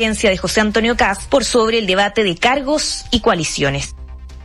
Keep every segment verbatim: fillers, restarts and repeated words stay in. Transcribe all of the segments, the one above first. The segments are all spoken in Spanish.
agencia de José Antonio Kast por sobre el debate de cargos y coaliciones.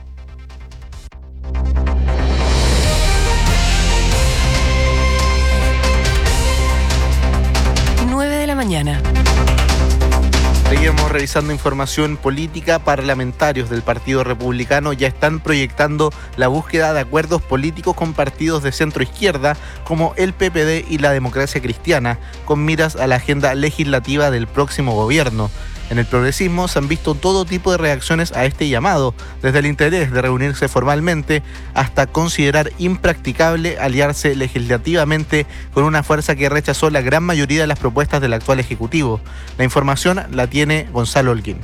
nueve de la mañana. Seguimos revisando información política. Parlamentarios del Partido Republicano ya están proyectando la búsqueda de acuerdos políticos con partidos de centro izquierda como el P P D y la Democracia Cristiana, con miras a la agenda legislativa del próximo gobierno. En el progresismo se han visto todo tipo de reacciones a este llamado, desde el interés de reunirse formalmente hasta considerar impracticable aliarse legislativamente con una fuerza que rechazó la gran mayoría de las propuestas del actual Ejecutivo. La información la tiene Gonzalo Holguín.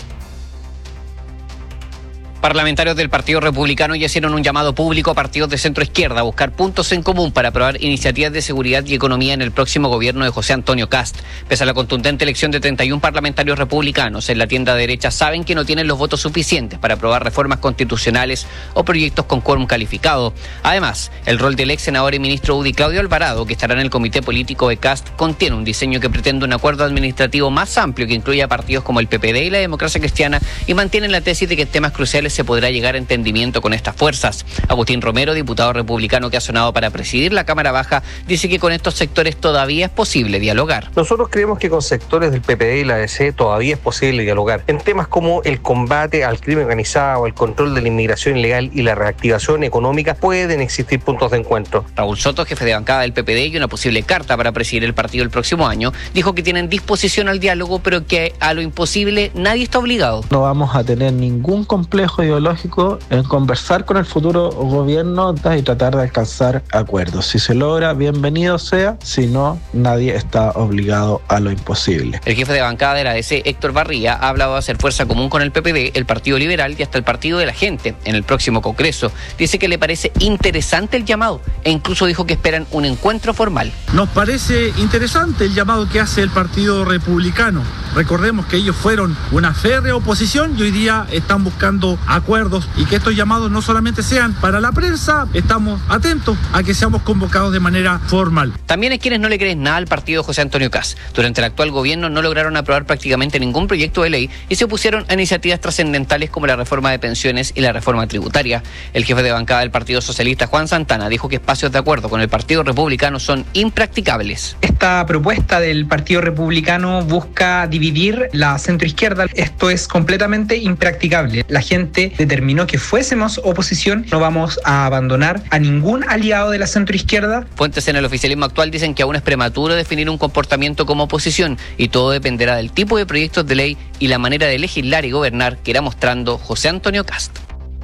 Parlamentarios del Partido Republicano ya hicieron un llamado público a partidos de centro izquierda a buscar puntos en común para aprobar iniciativas de seguridad y economía en el próximo gobierno de José Antonio Kast. Pese a la contundente elección de treinta y un parlamentarios republicanos, en la tienda derecha saben que no tienen los votos suficientes para aprobar reformas constitucionales o proyectos con quórum calificado. Además, el rol del ex senador y ministro U D I Claudio Alvarado, que estará en el comité político de Kast, contiene un diseño que pretende un acuerdo administrativo más amplio que incluya partidos como el P P D y la Democracia Cristiana, y mantienen la tesis de que en temas cruciales se podrá llegar a entendimiento con estas fuerzas. Agustín Romero, diputado republicano que ha sonado para presidir la Cámara Baja, dice que con estos sectores todavía es posible dialogar. Nosotros creemos que con sectores del P P D y la D C todavía es posible dialogar en temas como el combate al crimen organizado, el control de la inmigración ilegal y la reactivación económica. Pueden existir puntos de encuentro. Raúl Soto, jefe de bancada del P P D y una posible carta para presidir el partido el próximo año, dijo que tienen disposición al diálogo, pero que a lo imposible nadie está obligado. No vamos a tener ningún complejo ideológico en conversar con el futuro gobierno y tratar de alcanzar acuerdos. Si se logra, bienvenido sea; si no, nadie está obligado a lo imposible. El jefe de bancada de la D C, Héctor Barría, ha hablado de hacer fuerza común con el P P D, el Partido Liberal y hasta el Partido de la Gente en el próximo Congreso. Dice que le parece interesante el llamado e incluso dijo que esperan un encuentro formal. Nos parece interesante el llamado que hace el Partido Republicano. Recordemos que ellos fueron una férrea oposición y hoy día están buscando acuerdos, y que estos llamados no solamente sean para la prensa. Estamos atentos a que seamos convocados de manera formal. También hay quienes no le creen nada al partido de José Antonio Kast. Durante el actual gobierno no lograron aprobar prácticamente ningún proyecto de ley y se opusieron a iniciativas trascendentales como la reforma de pensiones y la reforma tributaria. El jefe de bancada del Partido Socialista, Juan Santana, dijo que espacios de acuerdo con el Partido Republicano son impracticables. Esta propuesta del Partido Republicano busca dividir la centroizquierda. Esto es completamente impracticable. La gente determinó que fuésemos oposición. No vamos a abandonar a ningún aliado de la centroizquierda. Fuentes en el oficialismo actual dicen que aún es prematuro definir un comportamiento como oposición y todo dependerá del tipo de proyectos de ley y la manera de legislar y gobernar que irá mostrando José Antonio Kast.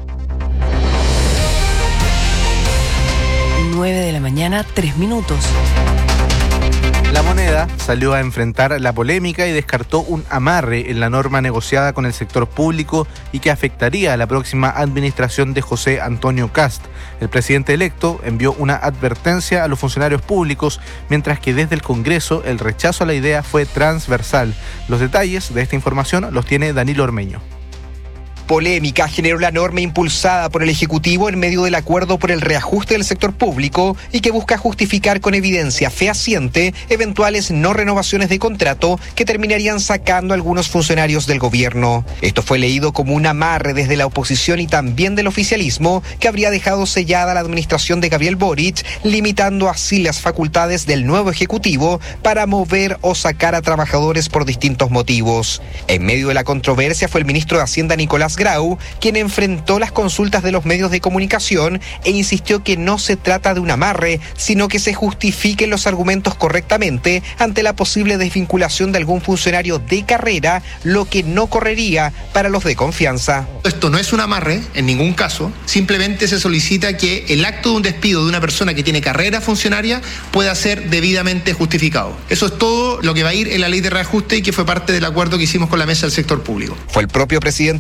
nueve de la mañana, tres minutos. La Moneda salió a enfrentar la polémica y descartó un amarre en la norma negociada con el sector público y que afectaría a la próxima administración de José Antonio Kast. El presidente electo envió una advertencia a los funcionarios públicos, mientras que desde el Congreso el rechazo a la idea fue transversal. Los detalles de esta información los tiene Danilo Ormeño. Polémica generó la norma impulsada por el Ejecutivo en medio del acuerdo por el reajuste del sector público y que busca justificar con evidencia fehaciente eventuales no renovaciones de contrato que terminarían sacando a algunos funcionarios del gobierno. Esto fue leído como un amarre desde la oposición y también del oficialismo que habría dejado sellada la administración de Gabriel Boric, limitando así las facultades del nuevo Ejecutivo para mover o sacar a trabajadores por distintos motivos. En medio de la controversia fue el ministro de Hacienda, Nicolás Grau, quien enfrentó las consultas de los medios de comunicación e insistió que no se trata de un amarre, sino que se justifiquen los argumentos correctamente ante la posible desvinculación de algún funcionario de carrera, lo que no correría para los de confianza. Esto no es un amarre, en ningún caso, simplemente se solicita que el acto de un despido de una persona que tiene carrera funcionaria pueda ser debidamente justificado. Eso es todo lo que va a ir en la ley de reajuste y que fue parte del acuerdo que hicimos con la mesa del sector público. Fue el propio presidente electo José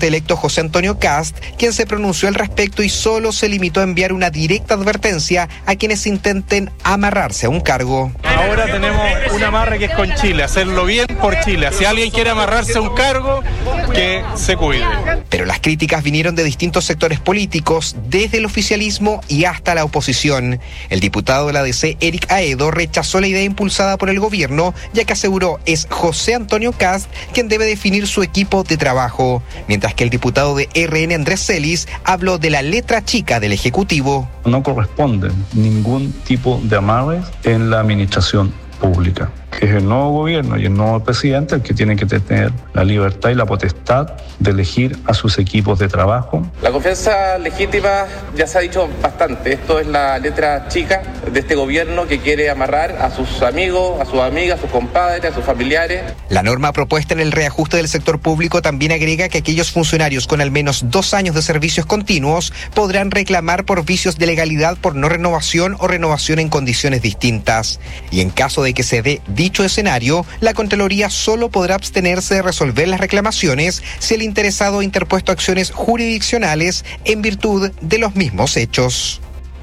José Antonio Kast, quien se pronunció al respecto y solo se limitó a enviar una directa advertencia a quienes intenten amarrarse a un cargo. Ahora tenemos un amarre que es con Chile, hacerlo bien por Chile. Si alguien quiere amarrarse a un cargo, que se cuide. Pero las críticas vinieron de distintos sectores políticos, desde el oficialismo y hasta la oposición. El diputado de la D C, Eric Aedo, rechazó la idea impulsada por el gobierno, ya que aseguró es José Antonio Kast quien debe definir su equipo de trabajo. Mientras que el diputado de R N, Andrés Celis, habló de la letra chica del Ejecutivo. No corresponde ningún tipo de amarres en la administración pública. Es el nuevo gobierno y el nuevo presidente el que tiene que tener la libertad y la potestad de elegir a sus equipos de trabajo. La confianza legítima ya se ha dicho bastante. Esto es la letra chica de este gobierno que quiere amarrar a sus amigos, a sus amigas, a sus compadres, a sus familiares. La norma propuesta en el reajuste del sector público también agrega que aquellos funcionarios con al menos dos años de servicios continuos podrán reclamar por vicios de legalidad por no renovación o renovación en condiciones distintas. Y en caso de que se dé dicho escenario, la Contraloría solo podrá abstenerse de resolver las reclamaciones si el interesado ha interpuesto acciones jurisdiccionales en virtud de los mismos hechos.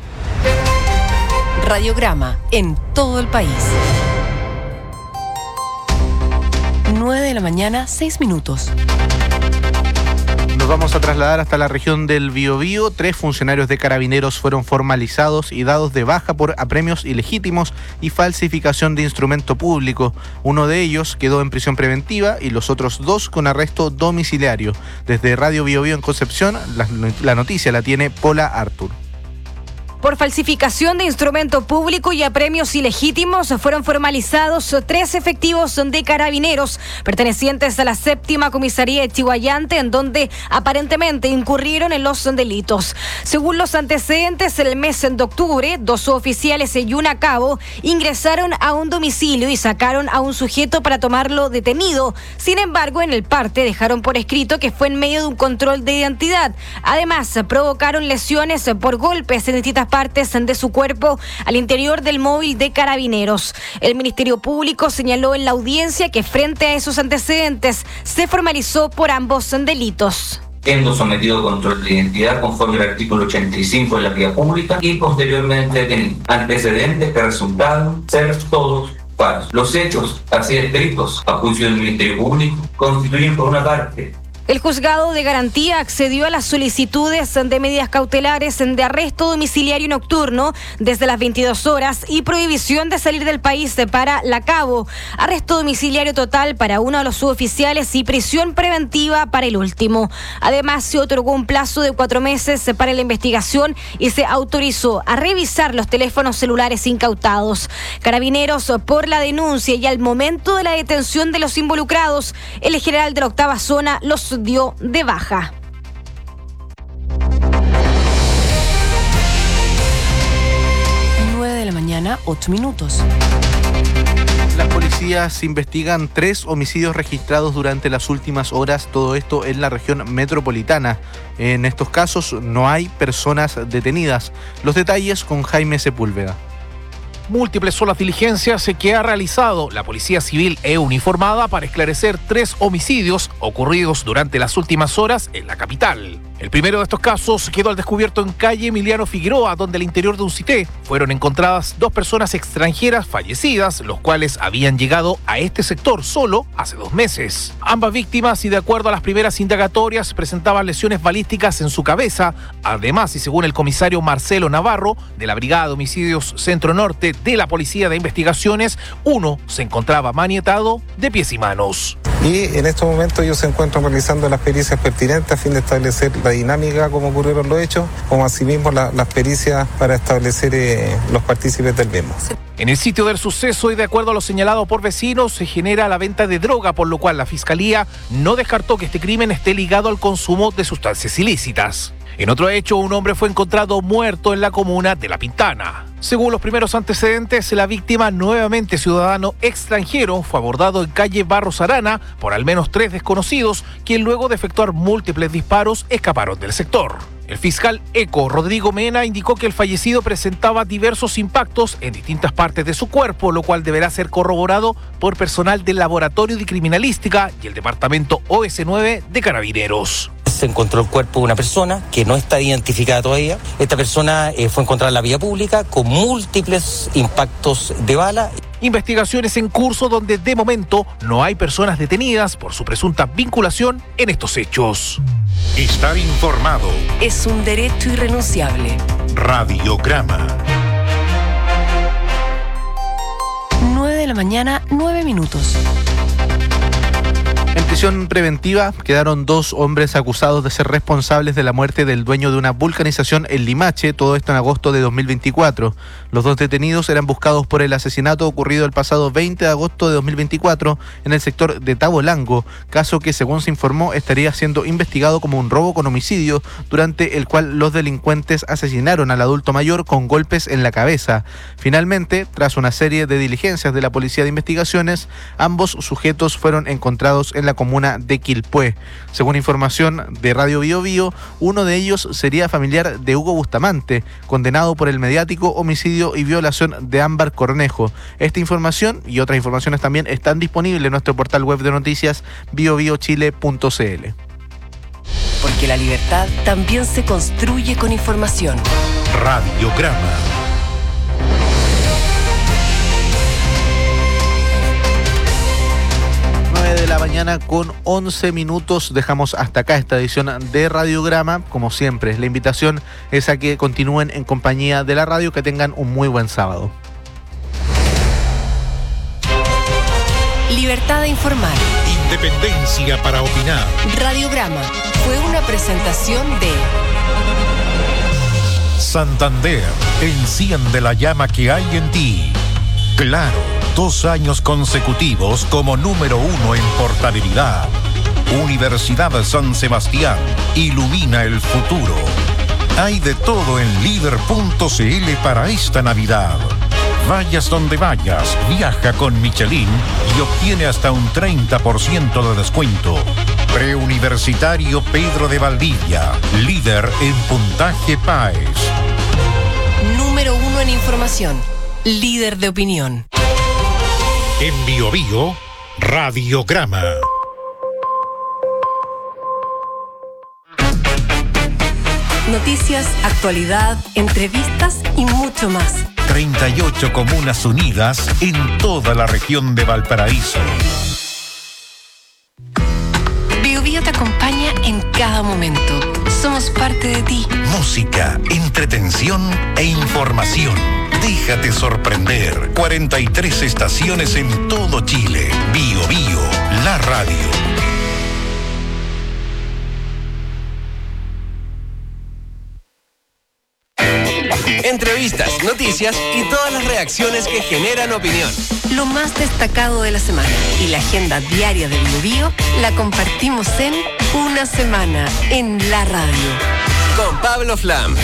Radiograma en todo el país. nueve de la mañana, seis minutos. Nos vamos a trasladar hasta la región del Biobío. Tres funcionarios de Carabineros fueron formalizados y dados de baja por apremios ilegítimos y falsificación de instrumento público. Uno de ellos quedó en prisión preventiva y los otros dos con arresto domiciliario. Desde Radio Biobío en Concepción, la, la noticia la tiene Pola Artur. Por falsificación de instrumento público y apremios ilegítimos fueron formalizados tres efectivos de Carabineros pertenecientes a la séptima comisaría de Chihuayante, en donde aparentemente incurrieron en los delitos. Según los antecedentes, el mes de octubre, dos oficiales y un cabo ingresaron a un domicilio y sacaron a un sujeto para tomarlo detenido. Sin embargo, en el parte dejaron por escrito que fue en medio de un control de identidad. Además, provocaron lesiones por golpes en distintas partes de su cuerpo al interior del móvil de Carabineros. El Ministerio Público señaló en la audiencia que frente a esos antecedentes se formalizó por ambos delitos. Siendo sometido a control de identidad conforme al artículo ochenta y cinco de la vía pública y posteriormente detenido. Antecedentes que resultaron ser todos falsos. Los hechos así descritos a juicio del Ministerio Público constituyen por una parte El juzgado de garantía accedió a las solicitudes de medidas cautelares de arresto domiciliario nocturno desde las veintidós horas y prohibición de salir del país para la cabo, arresto domiciliario total para uno de los suboficiales y prisión preventiva para el último. Además, se otorgó un plazo de cuatro meses para la investigación y se autorizó a revisar los teléfonos celulares incautados. Carabineros, por la denuncia y al momento de la detención de los involucrados, el general de la octava zona los dio de baja. nueve de la mañana, ocho minutos. Las policías investigan tres homicidios registrados durante las últimas horas, todo esto en la región metropolitana. En estos casos no hay personas detenidas. Los detalles con Jaime Sepúlveda. Múltiples son las diligencias que ha realizado la Policía Civil e uniformada para esclarecer tres homicidios ocurridos durante las últimas horas en la capital. El primero de estos casos quedó al descubierto en calle Emiliano Figueroa, donde al interior de un cité fueron encontradas dos personas extranjeras fallecidas, los cuales habían llegado a este sector solo hace dos meses. Ambas víctimas, y de acuerdo a las primeras indagatorias, presentaban lesiones balísticas en su cabeza. Además, y según el comisario Marcelo Navarro, de la Brigada de Homicidios Centro Norte de la Policía de Investigaciones, uno se encontraba maniatado de pies y manos. Y en estos momentos ellos se encuentran realizando las pericias pertinentes a fin de establecer la dinámica, cómo ocurrieron los hechos, como asimismo la, las pericias para establecer eh, los partícipes del mismo. En el sitio del suceso y de acuerdo a lo señalado por vecinos, se genera la venta de droga, por lo cual la Fiscalía no descartó que este crimen esté ligado al consumo de sustancias ilícitas. En otro hecho, un hombre fue encontrado muerto en la comuna de La Pintana. Según los primeros antecedentes, la víctima, nuevamente ciudadano extranjero, fue abordado en calle Barros Arana por al menos tres desconocidos, quien luego de efectuar múltiples disparos escaparon del sector. El fiscal Eco Rodrigo Mena indicó que el fallecido presentaba diversos impactos en distintas partes de su cuerpo, lo cual deberá ser corroborado por personal del Laboratorio de Criminalística y el Departamento O S nueve de Carabineros. se encontró el cuerpo de una persona que no está identificada todavía. Esta persona eh, fue encontrada en la vía pública con múltiples impactos de bala. Investigaciones en curso donde de momento no hay personas detenidas por su presunta vinculación en estos hechos. Estar informado Es un derecho irrenunciable. Radiograma. nueve de la mañana, nueve minutos. En prisión preventiva quedaron dos hombres acusados de ser responsables de la muerte del dueño de una vulcanización en Limache, todo esto en agosto de dos mil veinticuatro. Los dos detenidos eran buscados por el asesinato ocurrido el pasado veinte de agosto de dos mil veinticuatro en el sector de Tabolango, caso que según se informó estaría siendo investigado como un robo con homicidio, durante el cual los delincuentes asesinaron al adulto mayor con golpes en la cabeza. Finalmente, tras una serie de diligencias de la Policía de Investigaciones, ambos sujetos fueron encontrados en la comuna de Quilpué. Según información de Radio Bio Bio, uno de ellos sería familiar de Hugo Bustamante, condenado por el mediático homicidio y violación de Ámbar Cornejo. Esta información y otras informaciones también están disponibles en nuestro portal web de noticias bio bio chile punto c l. Porque la libertad también se construye con información. Radiograma. De la mañana con once minutos. Dejamos hasta acá esta edición de Radiograma. Como siempre, la invitación es a que continúen en compañía de la radio, que tengan un muy buen sábado. Libertad de informar. Independencia para opinar. Radiograma fue una presentación de Santander, enciende la llama que hay en ti. Claro, dos años consecutivos como número uno en portabilidad. Universidad San Sebastián, ilumina el futuro. Hay de todo en líder punto c l para esta Navidad. Vayas donde vayas, viaja con Michelin y obtiene hasta un treinta por ciento de descuento. Preuniversitario Pedro de Valdivia, líder en puntaje P A E S. Número uno en información, líder de opinión. En Bio Bio, Radiograma. Noticias, actualidad, entrevistas y mucho más. treinta y ocho comunas unidas en toda la región de Valparaíso. Bio Bio te acompaña en cada momento. Somos parte de ti. Música, entretención e información. Déjate sorprender. cuarenta y tres estaciones en todo Chile. Bio Bio, la radio. Entrevistas, noticias y todas las reacciones que generan opinión. Lo más destacado de la semana y la agenda diaria de Bio Bio la compartimos en Una Semana en la Radio. Con Pablo Flam.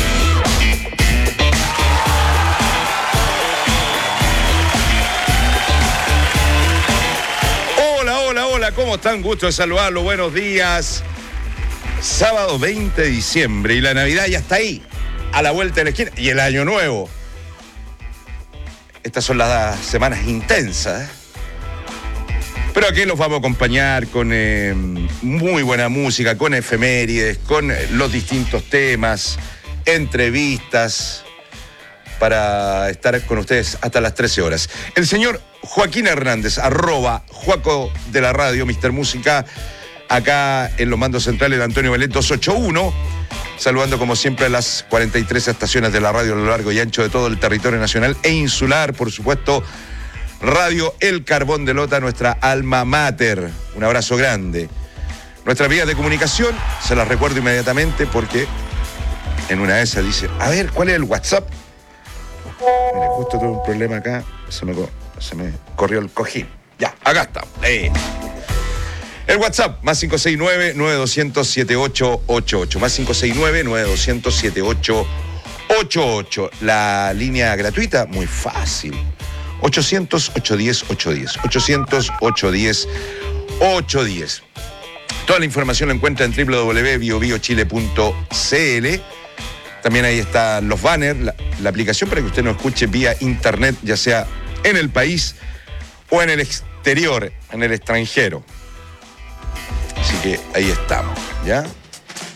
Hola, hola, hola, ¿cómo están? Gusto de saludarlos, buenos días. Sábado veinte de diciembre y la Navidad ya está ahí, a la vuelta de la esquina, y el Año Nuevo. Estas son las semanas intensas, ¿eh? Pero aquí los vamos a acompañar con eh, muy buena música, con efemérides, con los distintos temas, entrevistas, para estar con ustedes hasta las trece horas. El señor Joaquín Hernández, arroba Joaco de la radio, mister Música, acá en los mandos centrales de Antonio Belet doscientos ochenta y uno, saludando como siempre a las cuarenta y tres estaciones de la radio a lo largo y ancho de todo el territorio nacional e insular, por supuesto, Radio El Carbón de Lota, nuestra alma mater. Un abrazo grande. Nuestras vías de comunicación, se las recuerdo inmediatamente porque en una de esas dice, a ver, ¿cuál es el WhatsApp? Mira, justo tuve un problema acá, se me, se me corrió el cojín. Ya, acá está. Eh. El WhatsApp, más cinco seis nueve, nueve dos cero cero, siete ocho ocho ocho. Más cinco seis nueve, nueve dos cero cero, siete ocho ocho ocho. La línea gratuita, muy fácil. ochocientos, ochocientos diez, ochocientos diez. ochocientos, ochocientos diez, ochocientos diez. Toda la información la encuentra en doble u doble u doble u punto bio bio chile punto c l. También ahí están los banners, la, la aplicación para que usted nos escuche vía internet, ya sea en el país o en el exterior, en el extranjero. Así que ahí estamos, ¿ya?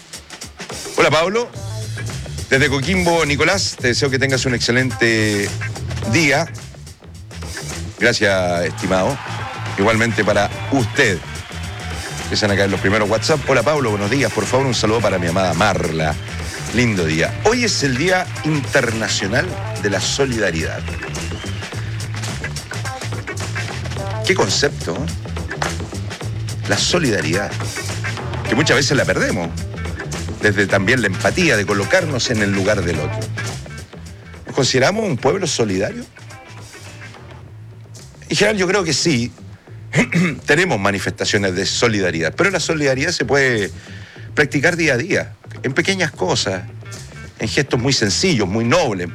Hola, Pablo. Desde Coquimbo, Nicolás, te deseo que tengas un excelente día. Gracias, estimado. Igualmente para usted. Empiezan a caer los primeros WhatsApp. Hola, Pablo, buenos días. Por favor, un saludo para mi amada Marla. Lindo día. Hoy es el Día Internacional de la Solidaridad. ¿Qué concepto? ¿Eh? La solidaridad. Que muchas veces la perdemos. Desde también la empatía, de colocarnos en el lugar del otro. ¿Nos consideramos un pueblo solidario? En general yo creo que sí. Tenemos manifestaciones de solidaridad, pero la solidaridad se puede practicar día a día, en pequeñas cosas, en gestos muy sencillos, muy nobles.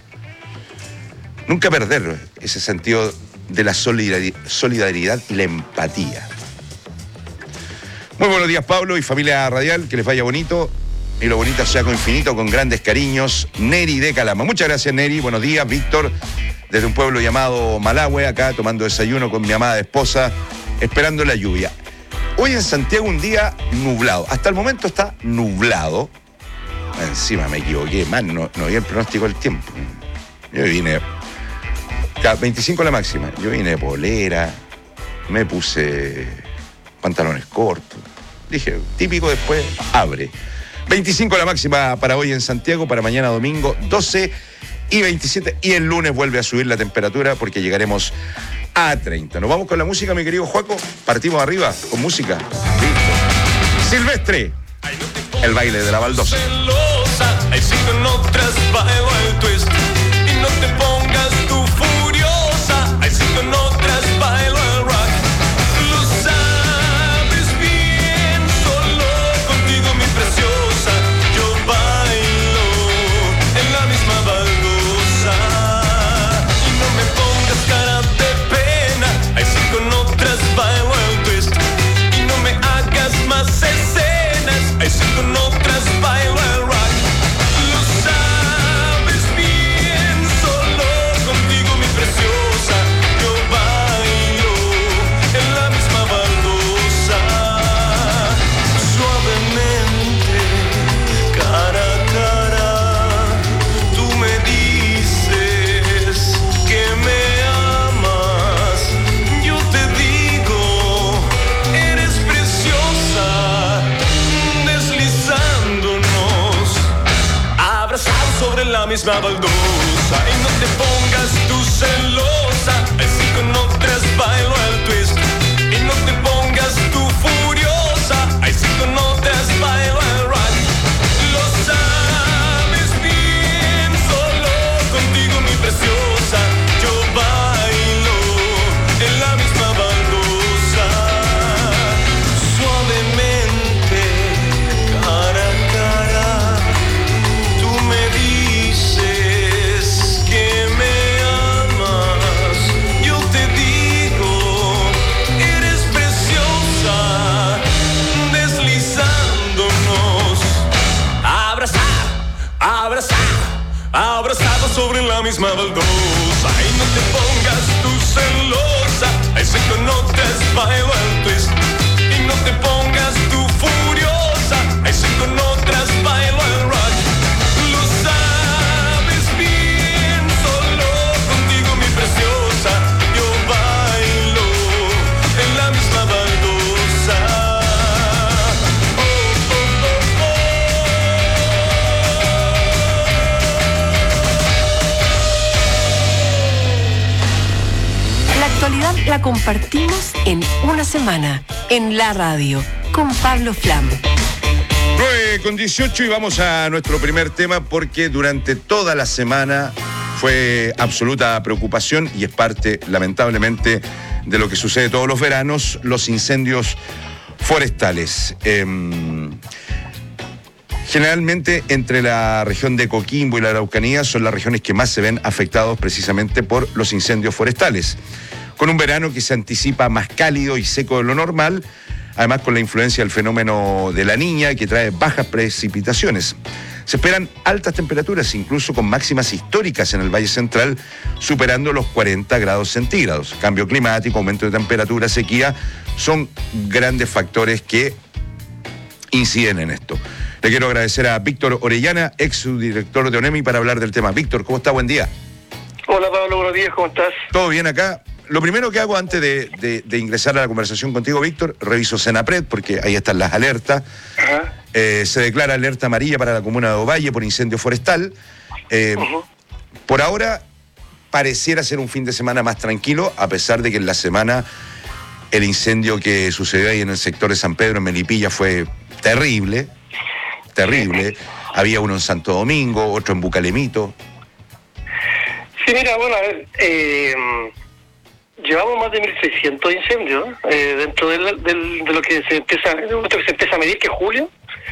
Nunca perder ese sentido de la solidaridad y la empatía. Muy buenos días, Pablo y familia radial, que les vaya bonito y lo bonito sea con infinito, con grandes cariños. Neri de Calama. Muchas gracias, Neri. Buenos días, Víctor, desde un pueblo llamado Malahue, acá tomando desayuno con mi amada esposa, esperando la lluvia. Hoy en Santiago un día nublado. Hasta el momento está nublado. Encima me equivoqué, man, no, no había el pronóstico del tiempo. Yo vine... veinticinco la máxima. Yo vine de polera, me puse pantalones cortos. Dije, típico, después abre. veinticinco la máxima para hoy en Santiago, para mañana domingo, doce y veintisiete. Y el lunes vuelve a subir la temperatura porque llegaremos a treinta. Nos vamos con la música, mi querido Juaco. Partimos arriba con música. Listo. Silvestre, el baile de la baldosa. Ahí sí con otras bailo el twist. Y no te pongas tú furiosa. Ahí sí con otras bailo el rock. Lo sabes bien, solo contigo mi preciosa. Yo bailo en la misma baldosa. Y no me pongas cara de pena. Ahí sí con otras bailo el twist. Y no me hagas más escenas. Ahí sí con otras bailo el rock. Lo sabes bien, solo contigo mi preciosa. Yo bailo en la misma baldosa. Suavemente, cara a cara, tú me dices que me amas. Yo te digo, eres preciosa. Deslizándonos, abrazados sobre la misma baldosa. Y no te pongas tú celosa. Así con otras bailo el twist. Y no te pongas tú furiosa. Así con otras bailo el rock. Lo sabes bien, solo contigo mi preciosa. Yo bailo en la misma baldosa. Suavemente, cara a cara, tú me dices que me amas. Yo te digo, eres preciosa. Deslizándonos, abrazar, abrazar, abrazados sobre la misma baldosa. Y no te pongas tú celosa. Ahí sí con otras bailo el twist. Y no te pongas tú furiosa. Ahí sí con otras bailo el rock. Lo sabes bien, solo contigo mi preciosa. Yo bailo en la misma baldosa. Oh, oh, oh, oh. La actualidad la compartimos en una semana, en la radio, con Pablo Flam. nueve con dieciocho y vamos a nuestro primer tema porque durante toda la semana fue absoluta preocupación y es parte, lamentablemente, de lo que sucede todos los veranos, los incendios forestales. Eh, generalmente entre la región de Coquimbo y la Araucanía son las regiones que más se ven afectados precisamente por los incendios forestales. Con un verano que se anticipa más cálido y seco de lo normal, además con la influencia del fenómeno de la Niña que trae bajas precipitaciones. Se esperan altas temperaturas, incluso con máximas históricas en el Valle Central, superando los cuarenta grados centígrados. Cambio climático, aumento de temperatura, sequía, son grandes factores que inciden en esto. Le quiero agradecer a Víctor Orellana, ex subdirector de ONEMI, para hablar del tema. Víctor, ¿cómo está? Buen día. Hola Pablo, buenos días, ¿cómo estás? Todo bien acá. Lo primero que hago antes de, de, de ingresar a la conversación contigo, Víctor, reviso Senapred, porque ahí están las alertas. Eh, se declara alerta amarilla para la comuna de Ovalle por incendio forestal. Eh, uh-huh. Por ahora pareciera ser un fin de semana más tranquilo, a pesar de que en la semana el incendio que sucedió ahí en el sector de San Pedro, en Melipilla, fue terrible, terrible. Había uno en Santo Domingo, otro en Bucalemito. Sí, mira, bueno, a ver, eh, llevamos más de mil seiscientos incendios eh, dentro del, del, de lo que se empieza, de lo que se empieza a medir, que es julio.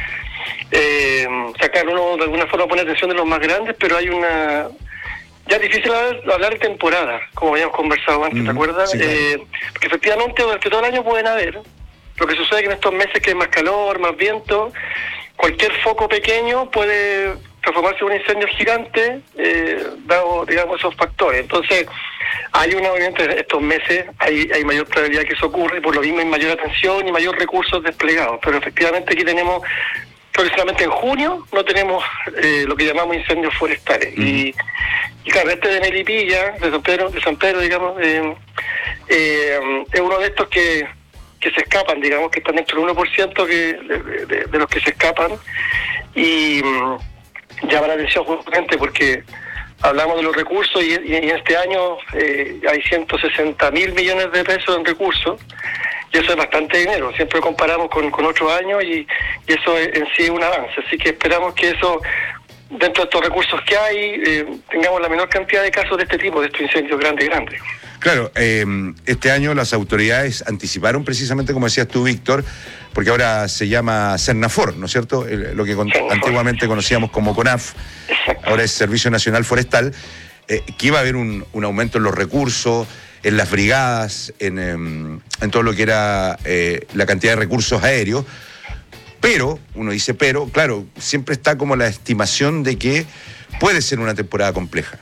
Eh, sacar uno de alguna forma pone atención de los más grandes, pero hay una... Ya es difícil hablar, hablar de temporada, como habíamos conversado antes, mm, ¿te acuerdas? Sí, claro. eh, porque efectivamente durante todo el año pueden haber. Lo que sucede es que en estos meses que hay más calor, más viento, cualquier foco pequeño puede transformarse en un incendio gigante, eh, dado, digamos, esos factores. Entonces, hay una, obviamente, estos meses hay, hay mayor probabilidad que eso ocurra, y por lo mismo hay mayor atención y mayor recursos desplegados. Pero efectivamente aquí tenemos, creo que solamente en junio, no tenemos eh, lo que llamamos incendios forestales. Mm. Y, y claro, este de Melipilla, de San Pedro, de San Pedro digamos, eh, eh, es uno de estos que... que se escapan, digamos, que están dentro del uno por ciento que, de, de, de los que se escapan, y um, llama la atención justamente porque hablamos de los recursos y, y en este año eh, hay ciento sesenta mil millones de pesos en recursos, y eso es bastante dinero, siempre comparamos con, con otros años, y, y eso en sí es un avance, así que esperamos que eso, dentro de estos recursos que hay, eh, tengamos la menor cantidad de casos de este tipo, de estos incendios grandes, grandes. Claro, eh, este año las autoridades anticiparon precisamente, como decías tú, Víctor, porque ahora se llama Cernafor, ¿no es cierto? El, lo que con, antiguamente conocíamos como CONAF, ahora es Servicio Nacional Forestal, eh, que iba a haber un, un aumento en los recursos, en las brigadas, en, en todo lo que era eh, la cantidad de recursos aéreos, pero, uno dice pero, claro, siempre está como la estimación de que puede ser una temporada compleja.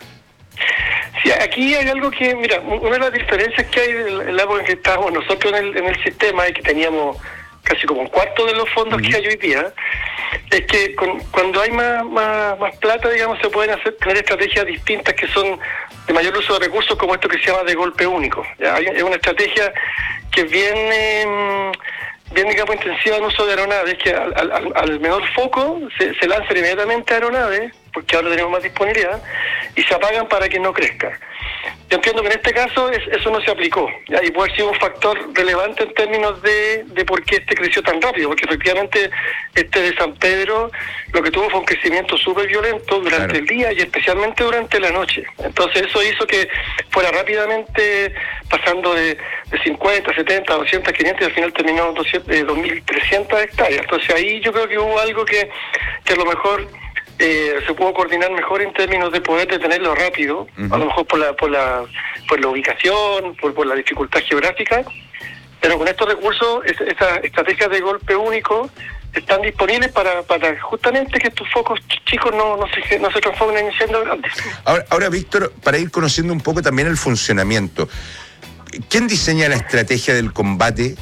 Sí, aquí hay algo que, mira, una de las diferencias que hay en la época en que estábamos nosotros en el, en el sistema, y que teníamos casi como un cuarto de los fondos uh-huh. que hay hoy día, es que con, cuando hay más, más, más plata, digamos, se pueden hacer tener estrategias distintas que son de mayor uso de recursos, como esto que se llama de golpe único. ¿Ya? Hay, es una estrategia que viene... bien, digamos, intensiva en uso de aeronaves, que al, al, al menor foco se, se lanzan inmediatamente aeronaves, porque ahora tenemos más disponibilidad, y se apagan para que no crezca. Yo entiendo que en este caso es, eso no se aplicó, ¿ya? Y puede haber sido un factor relevante en términos de, de por qué este creció tan rápido, porque efectivamente este de San Pedro lo que tuvo fue un crecimiento súper violento durante claro. el día y especialmente durante la noche. Entonces eso hizo que fuera rápidamente pasando de, de cincuenta, setenta, doscientas, quinientas, y al final terminó en eh, dos mil trescientas hectáreas. Entonces ahí yo creo que hubo algo que, que a lo mejor... Eh, se pudo coordinar mejor en términos de poder detenerlo rápido, uh-huh. a lo mejor por la por la por la ubicación, por, por la dificultad geográfica, pero con estos recursos, es, esas estrategias de golpe único están disponibles para, para justamente que estos focos chicos no, no se no se transformen en incendios grandes. Ahora, ahora, Víctor, para ir conociendo un poco también el funcionamiento, ¿quién diseña la estrategia del combate?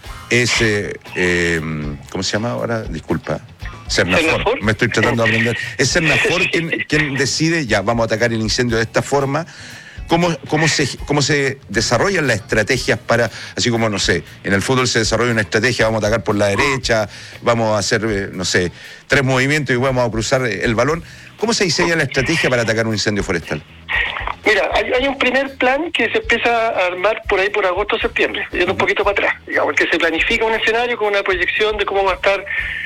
Es, eh, eh, ¿cómo se llama ahora? Disculpa. Cernafor, me estoy tratando de aprender. ¿Es Cernafor quien, quien decide, ya, vamos a atacar el incendio de esta forma? ¿Cómo, cómo, se, ¿Cómo se desarrollan las estrategias para, así como, no sé, en el fútbol se desarrolla una estrategia, vamos a atacar por la derecha, vamos a hacer, no sé, tres movimientos y vamos a cruzar el balón? ¿Cómo se diseña la estrategia para atacar un incendio forestal? Mira, hay, hay un primer plan que se empieza a armar por ahí por agosto o septiembre, yendo un poquito para atrás, digamos, que se planifica un escenario con una proyección de cómo va a estar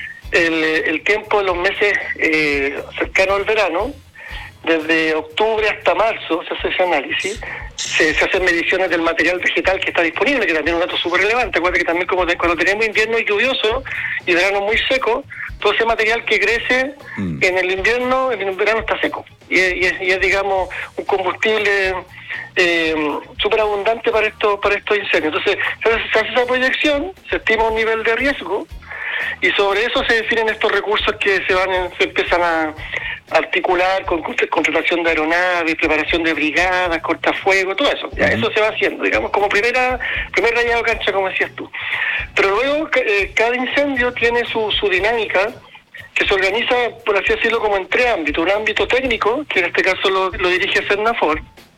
El, el tiempo de los meses eh, cercanos al verano, desde octubre hasta marzo se hace ese análisis, se, se hacen mediciones del material vegetal que está disponible, que también es un dato súper relevante. Acuérdate que también como te, cuando tenemos invierno lluvioso y verano muy seco, todo ese material que crece mm. en el invierno, en el verano está seco. Y, y, es, y es, digamos, un combustible eh, súper abundante para, esto, para estos incendios. Entonces, se hace esa proyección, se estima un nivel de riesgo, y sobre eso se definen estos recursos que se van se empiezan a articular con contratación de aeronaves, preparación de brigadas, cortafuegos, todo eso. Ya, eso se va haciendo, digamos, como primera primer rayado cancha, como decías tú. Pero luego eh, cada incendio tiene su, su dinámica que se organiza, por así decirlo, como en tres ámbitos. Un ámbito técnico, que en este caso lo, lo dirige Sennafor,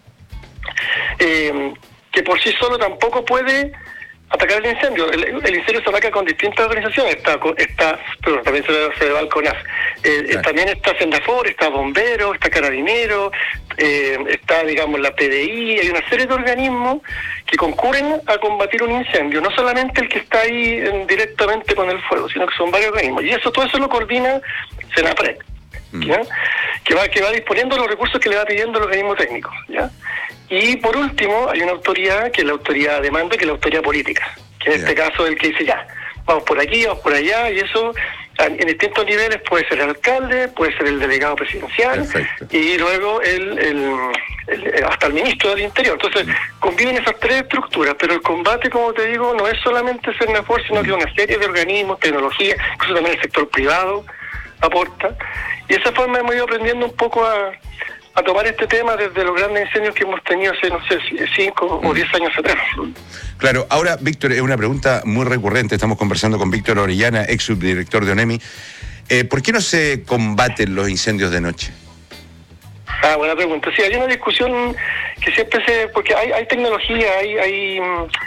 eh, que por sí solo tampoco puede atacar el incendio. El, el incendio se ataca con distintas organizaciones. Está, está pero también se, se va al CONAF. Eh, claro. También está Sennafor, está Bomberos, está Carabineros, eh, está, digamos, la P D I. Hay una serie de organismos que concurren a combatir un incendio. No solamente el que está ahí en, directamente con el fuego, sino que son varios organismos. Y eso todo eso lo coordina Senapred, ¿ya? Que va que va disponiendo los recursos que le va pidiendo el organismo técnico, ¿ya? Y por último, hay una autoridad que es la autoridad de mando, que es la autoridad política, que en yeah. este caso es el que dice ya, vamos por aquí, vamos por allá, y eso en distintos niveles puede ser el alcalde, puede ser el delegado presidencial, perfecto. Y luego el, el, el hasta el ministro del Interior. Entonces mm. conviven esas tres estructuras, pero el combate, como te digo, no es solamente Sennafor, sino mm. que una serie de organismos, tecnología, incluso también el sector privado aporta, y de esa forma hemos ido aprendiendo un poco a a tomar este tema desde los grandes incendios que hemos tenido hace, no sé, cinco o diez años atrás. Claro, ahora, Víctor, es una pregunta muy recurrente, estamos conversando con Víctor Orellana, ex subdirector de ONEMI. Eh, ¿Por qué no se combaten los incendios de noche? Ah, buena pregunta. Sí, hay una discusión que siempre se... porque hay, hay tecnología, hay... hay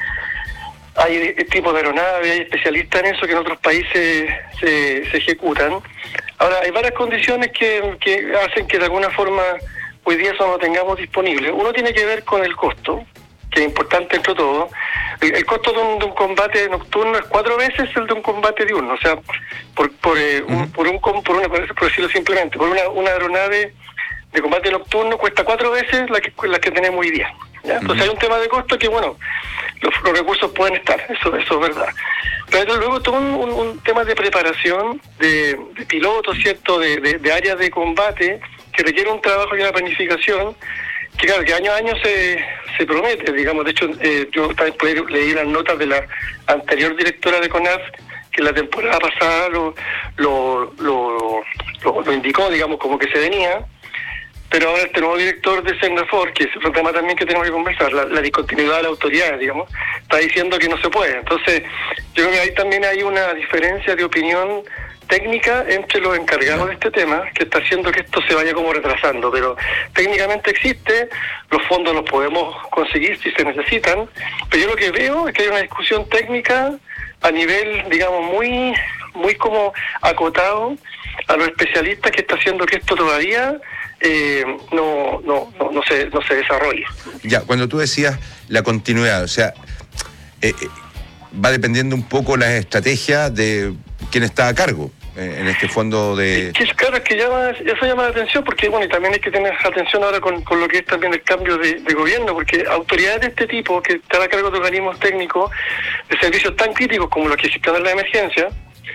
hay tipos de aeronaves, hay especialistas en eso que en otros países se, se ejecutan. Ahora, hay varias condiciones que, que hacen que de alguna forma hoy día eso no lo tengamos disponible. Uno tiene que ver con el costo, que es importante entre todo. El, el costo de un, de un combate nocturno es cuatro veces el de un combate diurno. O sea, por por, eh, uh-huh. un, por, un, por, una, por decirlo simplemente, por una, una aeronave de combate nocturno cuesta cuatro veces la que, la que tenemos hoy día. ¿Ya? Entonces uh-huh. hay un tema de costo que, bueno, los, los recursos pueden estar, eso eso es verdad. Pero luego todo un, un, un tema de preparación de, de pilotos, ¿cierto?, de, de, de áreas de combate, que requiere un trabajo y una planificación, que claro, que año a año se, se promete, digamos. De hecho, eh, yo también leí las notas de la anterior directora de CONAF, que la temporada pasada lo, lo, lo, lo, lo indicó, digamos, como que se venía. Pero ahora este nuevo director de Sennafor, que es otro tema también que tenemos que conversar, la, la discontinuidad de la autoridad, digamos, está diciendo que no se puede. Entonces, yo creo que ahí también hay una diferencia de opinión técnica entre los encargados de este tema, que está haciendo que esto se vaya como retrasando. Pero técnicamente existe, los fondos los podemos conseguir si se necesitan, pero yo lo que veo es que hay una discusión técnica a nivel, digamos, muy, muy como acotado a los especialistas, que está haciendo que esto todavía... Eh, no, no, no, no se, no se desarrolla. Ya, cuando tú decías la continuidad, o sea, eh, eh, va dependiendo un poco la estrategia de quién está a cargo eh, en este fondo de... Que es claro, es que llama, eso llama la atención, porque bueno, y también hay que tener atención ahora con, con lo que es también el cambio de, de gobierno, porque autoridades de este tipo, que están a cargo de organismos técnicos, de servicios tan críticos como los que gestionan la emergencia,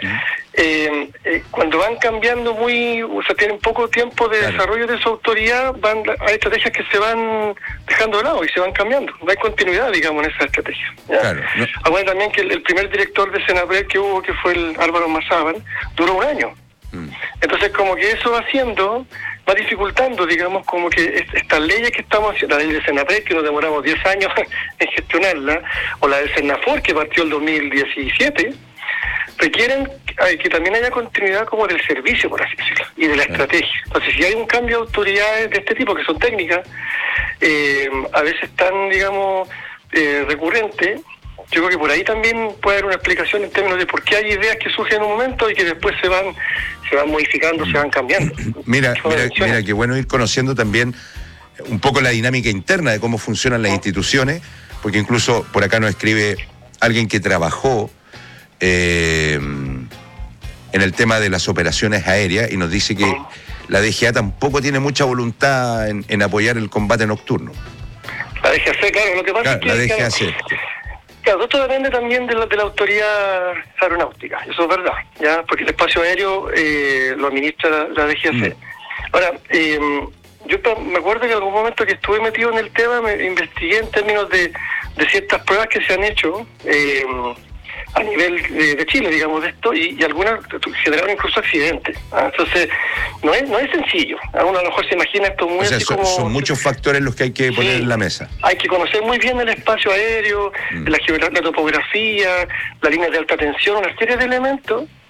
Eh, eh, cuando van cambiando muy, o sea, tienen poco tiempo de claro. desarrollo de su autoridad, van hay estrategias que se van dejando de lado y se van cambiando. No hay continuidad, digamos, en esa estrategia. Claro, no. Ah, bueno, también que el, el primer director de Senapred que hubo, que fue el Álvaro Mazábal, duró un año. Mm. Entonces, como que eso va haciendo, va dificultando, digamos, como que estas leyes que estamos haciendo, la ley de Senapred, que nos demoramos diez años en gestionarla, o la de Sennafor, que partió el dos mil diecisiete, requieren que también haya continuidad como del servicio, por así decirlo, y de la claro. estrategia. Entonces, si hay un cambio de autoridades de este tipo, que son técnicas, eh, a veces tan, digamos, eh, recurrentes, yo creo que por ahí también puede haber una explicación en términos de por qué hay ideas que surgen en un momento y que después se van se van modificando, se van cambiando. Mira, mira, mira, qué bueno ir conociendo también un poco la dinámica interna de cómo funcionan las oh. instituciones, porque incluso por acá nos escribe alguien que trabajó Eh, en el tema de las operaciones aéreas y nos dice que oh. la D G A tampoco tiene mucha voluntad en, en apoyar el combate nocturno. La D G A C, claro, lo que pasa claro, es que... La D G A C. Claro, claro, esto depende también de la, de la autoridad aeronáutica, eso es verdad, ya, porque el espacio aéreo eh, lo administra la, la D G A C. Mm. Ahora, eh, yo me acuerdo que en algún momento que estuve metido en el tema, me investigué en términos de, de ciertas pruebas que se han hecho, eh, a nivel de, de Chile, digamos, de esto, y, y algunas generaron incluso accidentes. ¿Ah? Entonces, no es no es sencillo. A uno a lo mejor se imagina esto muy o sea, así son, como... son muchos factores los que hay que sí, poner en la mesa. Hay que conocer muy bien el espacio aéreo, mm. la, geografía, la topografía, la línea de alta tensión, una serie de elementos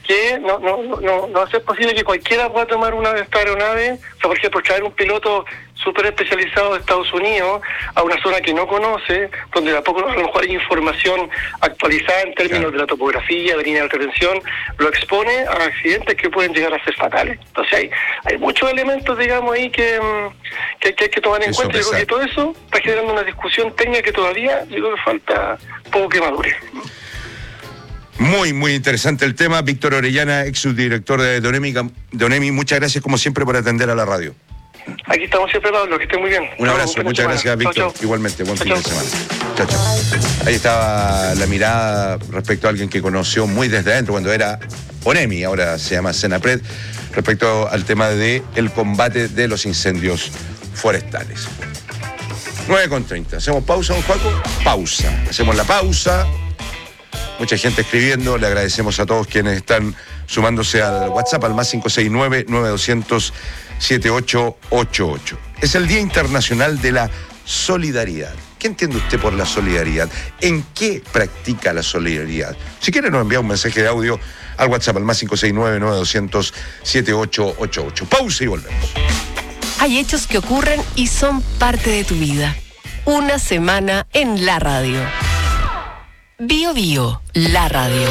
que no no no no, no va a ser posible que cualquiera pueda tomar una de estas aeronaves, o sea, por ejemplo, traer un piloto súper especializado de Estados Unidos a una zona que no conoce, donde tampoco a lo mejor hay información actualizada en términos claro. de la topografía, de línea de retención, lo expone a accidentes que pueden llegar a ser fatales. Entonces hay hay muchos elementos, digamos, ahí que, que, que hay que tomar en eso cuenta. Yo creo que todo eso está generando una discusión técnica que todavía yo creo que falta poco que madure. Muy, muy interesante el tema. Víctor Orellana, ex subdirector de Donemi, Donemi, muchas gracias como siempre por atender a la radio. Aquí estamos siempre, Pablo, que estén muy bien. Un abrazo, Chau, muchas gracias, Víctor. Chau, chau. Igualmente, buen chau, fin chau. de semana. Chao, chao. Ahí estaba la mirada respecto a alguien que conoció muy desde adentro cuando era Onemi, ahora se llama Senapred, respecto al tema del combate de los incendios forestales. nueve con treinta. ¿Hacemos pausa, don Juaco? Pausa. Hacemos la pausa. Mucha gente escribiendo, le agradecemos a todos quienes están sumándose al WhatsApp, al más cinco seis nueve, nueve dos cero cero, siete ocho ocho ocho. Es el Día Internacional de la Solidaridad. ¿Qué entiende usted por la solidaridad? ¿En qué practica la solidaridad? Si quiere nos envía un mensaje de audio al WhatsApp, al más cinco seis nueve, nueve dos cero cero, siete ocho ocho ocho. Pausa y volvemos. Hay hechos que ocurren y son parte de tu vida. Una semana en la radio. Bio Bio, la radio.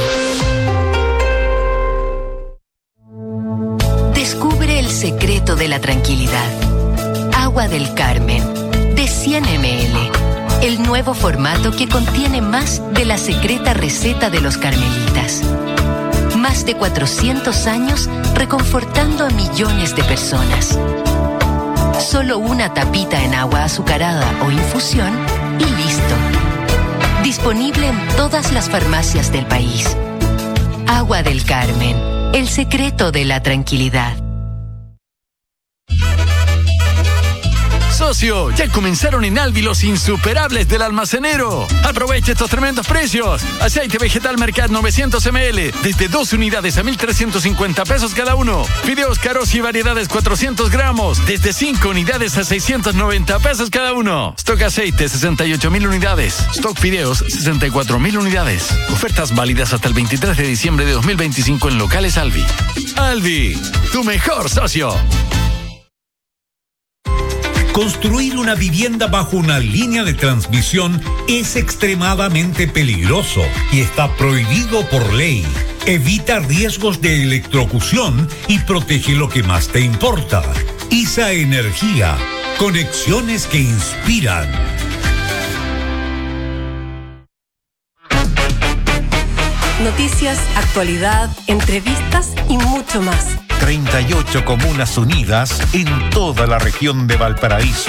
Descubre el secreto de la tranquilidad. Agua del Carmen, de cien mililitros. El nuevo formato que contiene más de la secreta receta de los carmelitas. Más de cuatrocientos años reconfortando a millones de personas. Solo una tapita en agua azucarada o infusión y listo. Disponible en todas las farmacias del país. Agua del Carmen, el secreto de la tranquilidad. Socio, ya comenzaron en Alvi los insuperables del almacenero. Aprovecha estos tremendos precios. Aceite vegetal Mercat novecientos mililitros, desde dos unidades a mil trescientos cincuenta pesos cada uno. Fideos Caros y variedades cuatrocientos gramos, desde cinco unidades a seiscientos noventa pesos cada uno. Stock aceite sesenta y ocho mil unidades. Stock fideos sesenta y cuatro mil unidades. Ofertas válidas hasta el veintitrés de diciembre de dos mil veinticinco en locales Alvi. Alvi, tu mejor socio. Construir una vivienda bajo una línea de transmisión es extremadamente peligroso y está prohibido por ley. Evita riesgos de electrocución y protege lo que más te importa. I S A Energía. Conexiones que inspiran. Noticias, actualidad, entrevistas y mucho más. treinta y ocho comunas unidas en toda la región de Valparaíso.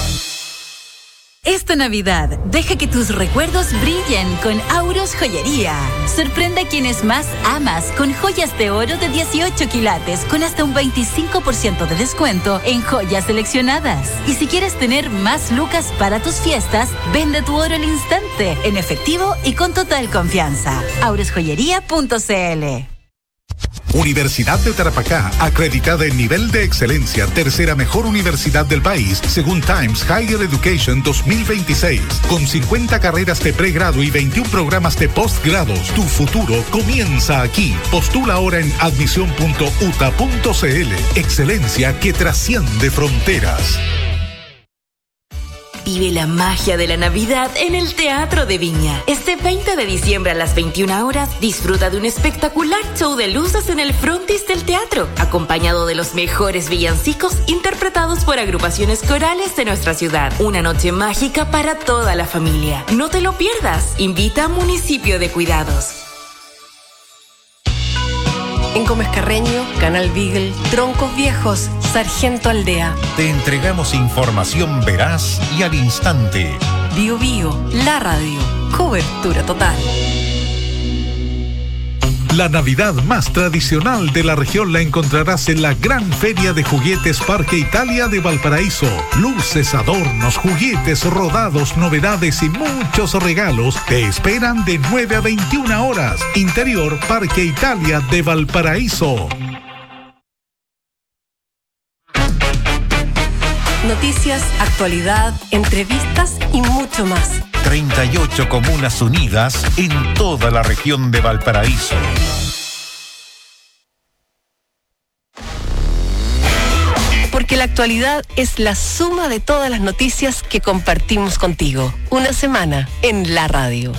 Esta Navidad, deja que tus recuerdos brillen con Auros Joyería. Sorprende a quienes más amas con joyas de oro de dieciocho quilates con hasta un veinticinco por ciento de descuento en joyas seleccionadas. Y si quieres tener más lucas para tus fiestas, vende tu oro al instante, en efectivo y con total confianza. auros joyería punto c l. Universidad de Tarapacá, acreditada en nivel de excelencia, tercera mejor universidad del país, según Times Higher Education dos mil veintiséis. Con cincuenta carreras de pregrado y veintiún programas de postgrados, tu futuro comienza aquí. Postula ahora en admisión punto u t a punto c l. Excelencia que trasciende fronteras. Vive la magia de la Navidad en el Teatro de Viña. Este veinte de diciembre a las veintiuna horas, disfruta de un espectacular show de luces en el frontis del teatro, acompañado de los mejores villancicos interpretados por agrupaciones corales de nuestra ciudad. Una noche mágica para toda la familia. No te lo pierdas. Invita a Municipio de Cuidados. En Gómez Carreño, Canal Beagle, Troncos Viejos, Sargento Aldea. Te entregamos información veraz y al instante. Bio Bio, la radio. Cobertura total. La Navidad más tradicional de la región la encontrarás en la gran feria de juguetes Parque Italia de Valparaíso. Luces, adornos, juguetes, rodados, novedades y muchos regalos te esperan de nueve a veintiuna horas. Interior Parque Italia de Valparaíso. Noticias, actualidad, entrevistas y mucho más. treinta y ocho comunas unidas en toda la región de Valparaíso. porque la actualidad es la suma de todas las noticias que compartimos contigo. Una semana en la radio.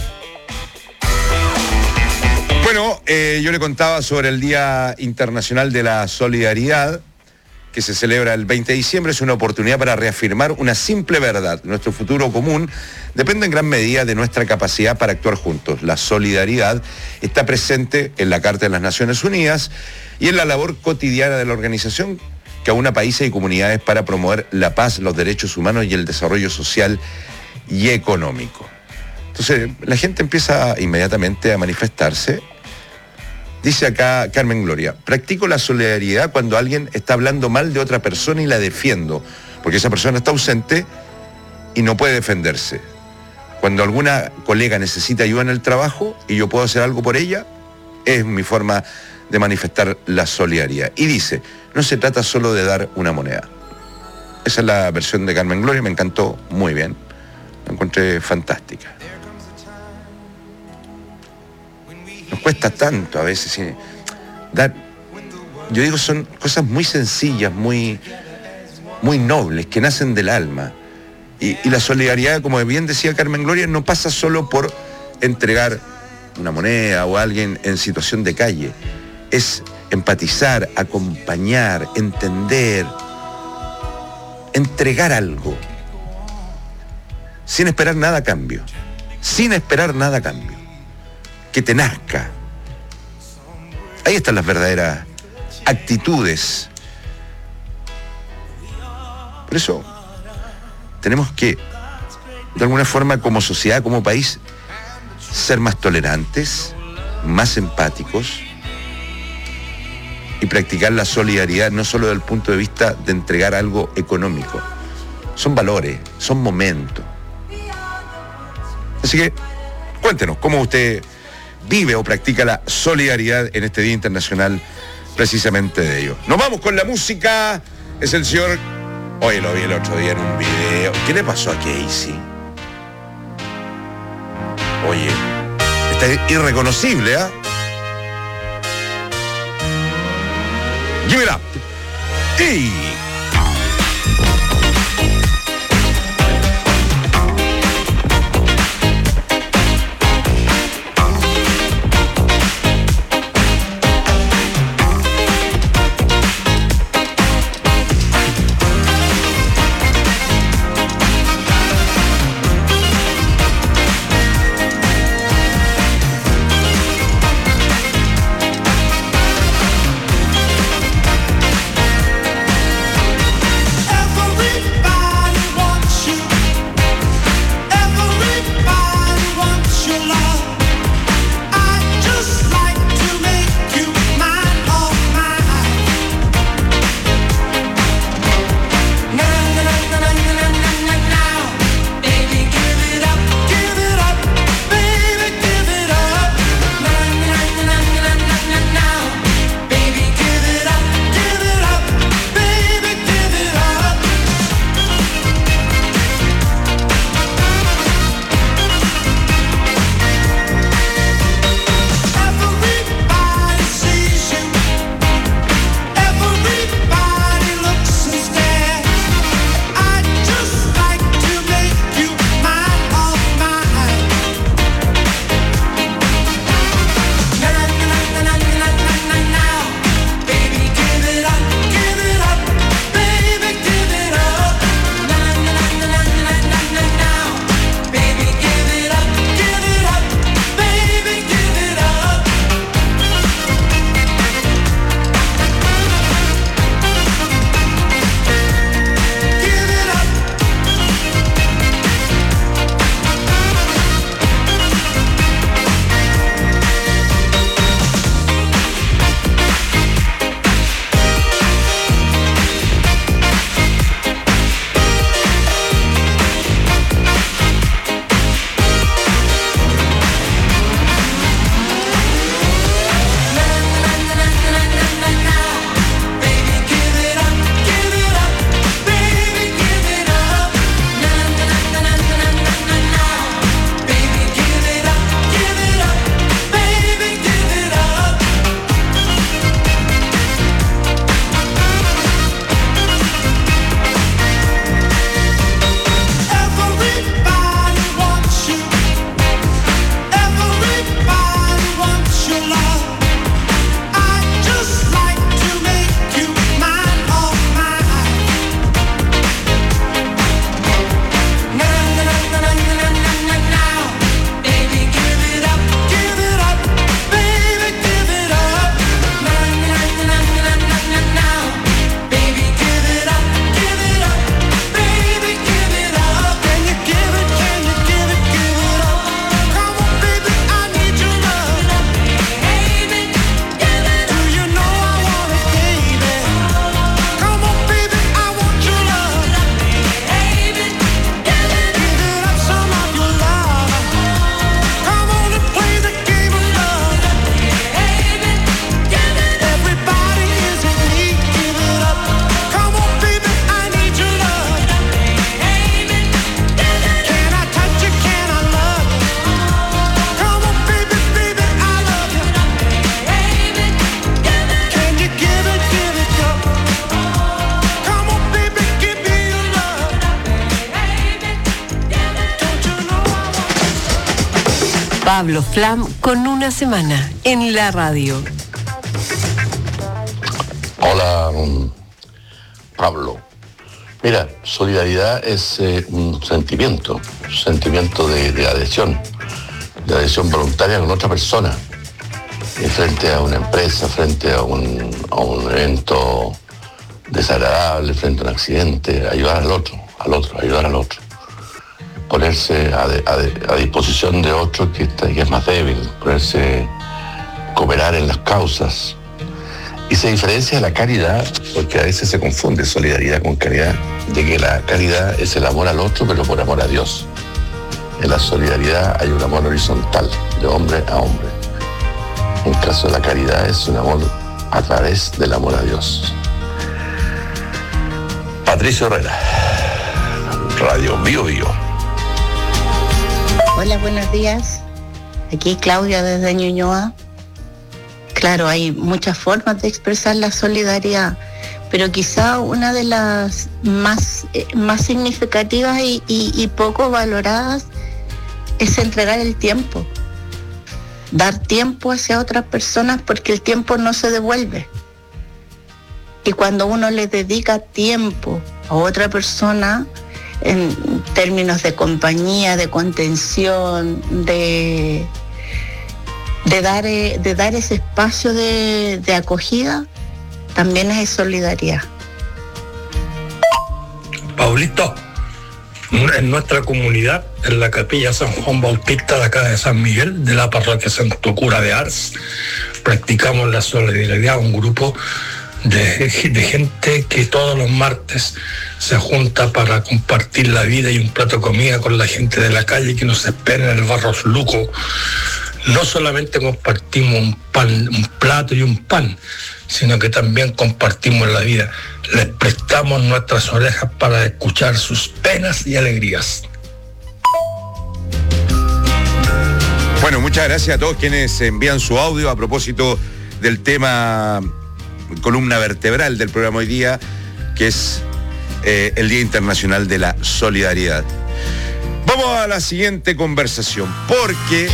Bueno, eh, yo le contaba sobre el Día Internacional de la Solidaridad, que se celebra el veinte de diciembre. Es una oportunidad para reafirmar una simple verdad. Nuestro futuro común depende en gran medida de nuestra capacidad para actuar juntos. La solidaridad está presente en la Carta de las Naciones Unidas y en la labor cotidiana de la organización que aúna países y comunidades para promover la paz, los derechos humanos y el desarrollo social y económico. Entonces, la gente empieza inmediatamente a manifestarse. Dice acá Carmen Gloria, practico la solidaridad cuando alguien está hablando mal de otra persona y la defiendo, porque esa persona está ausente y no puede defenderse. Cuando alguna colega necesita ayuda en el trabajo y yo puedo hacer algo por ella, es mi forma de manifestar la solidaridad. Y dice, no se trata solo de dar una moneda. Esa es la versión de Carmen Gloria, me encantó muy bien, la encontré fantástica. Nos cuesta tanto a veces ¿sí? dar, yo digo, son cosas muy sencillas, muy, muy nobles, que nacen del alma. Y, y la solidaridad, como bien decía Carmen Gloria, no pasa solo por entregar una moneda o a alguien en situación de calle. Es empatizar, acompañar, entender, entregar algo, sin esperar nada a cambio, sin esperar nada a cambio. Que te nazca. Ahí están las verdaderas actitudes. Por eso tenemos que, de alguna forma, como sociedad, como país, ser más tolerantes, más empáticos y practicar la solidaridad no solo desde el punto de vista de entregar algo económico. Son valores, son momentos. Así que, cuéntenos, ¿cómo usted vive o practica la solidaridad en este Día Internacional precisamente de ello? Nos vamos con la música. Es el señor... Oye, lo vi el otro día en un video. ¿Qué le pasó a Casey? Oye, está irreconocible, ¿ah? ¿eh? Give it up. Y... Pablo Flam con Una Semana en la radio. Hola, um, Pablo. Mira, solidaridad es eh, un sentimiento, un sentimiento de, de adhesión, de adhesión voluntaria con otra persona, y frente a una empresa, frente a un, a un evento desagradable, frente a un accidente, ayudar al otro, al otro, ayudar al otro. Ponerse a, de, a, de, a disposición de otro que, está, que es más débil, ponerse, cooperar en las causas. Y se diferencia de la caridad, porque a veces se confunde solidaridad con caridad, de que la caridad es el amor al otro, pero por amor a Dios. En la solidaridad hay un amor horizontal, de hombre a hombre. En caso de la caridad es un amor a través del amor a Dios. Patricio Herrera, Radio Bio Bio. Hola, buenos días. Aquí Claudia desde Ñuñoa. Claro, hay muchas formas de expresar la solidaridad, pero quizá una de las más, eh, más significativas y, y, y poco valoradas es entregar el tiempo. Dar tiempo hacia otras personas, porque el tiempo no se devuelve. Y cuando uno le dedica tiempo a otra persona, en términos de compañía, de contención, de, de, dar, de dar ese espacio de, de acogida, también es solidaridad. Paulito, en nuestra comunidad, en la capilla San Juan Bautista de acá de San Miguel, de la parroquia Santo Cura de Ars, practicamos la solidaridad, un grupo de, de gente que todos los martes se junta para compartir la vida y un plato de comida con la gente de la calle que nos espera en el Barros Luco. No solamente compartimos un pan, un plato y un pan, sino que también compartimos la vida. Les prestamos nuestras orejas para escuchar sus penas y alegrías. Bueno, muchas gracias a todos quienes envían su audio a propósito del tema columna vertebral del programa hoy día, que es eh, el Día Internacional de la Solidaridad. Vamos a la siguiente conversación, porque,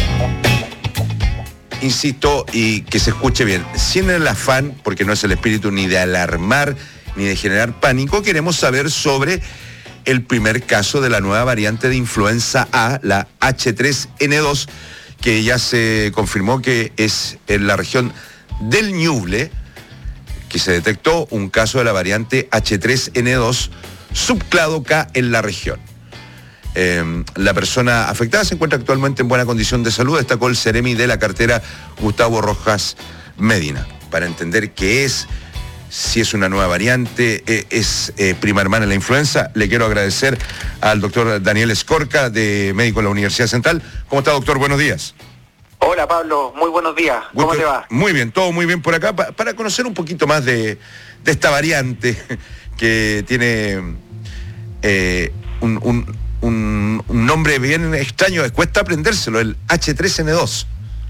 insisto, y que se escuche bien, sin el afán, porque no es el espíritu ni de alarmar ni de generar pánico, queremos saber sobre el primer caso de la nueva variante de influenza A, la hache tres ene dos, que ya se confirmó que es en la región del Ñuble, que se detectó un caso de la variante hache tres ene dos subclado K en la región. Eh, la persona afectada se encuentra actualmente en buena condición de salud, destacó el Ceremi de la cartera Gustavo Rojas Medina. Para entender qué es, si es una nueva variante, eh, es eh, prima hermana de la influenza, le quiero agradecer al doctor Daniel Escorca, de médico de la Universidad Central. ¿Cómo está, doctor? Buenos días. Hola, Pablo, muy buenos días. ¿Cómo Gusto, te va? Muy bien, todo muy bien por acá. Pa- para conocer un poquito más de, de esta variante que tiene eh, un, un, un, un nombre bien extraño, cuesta aprendérselo, el hache tres ene dos.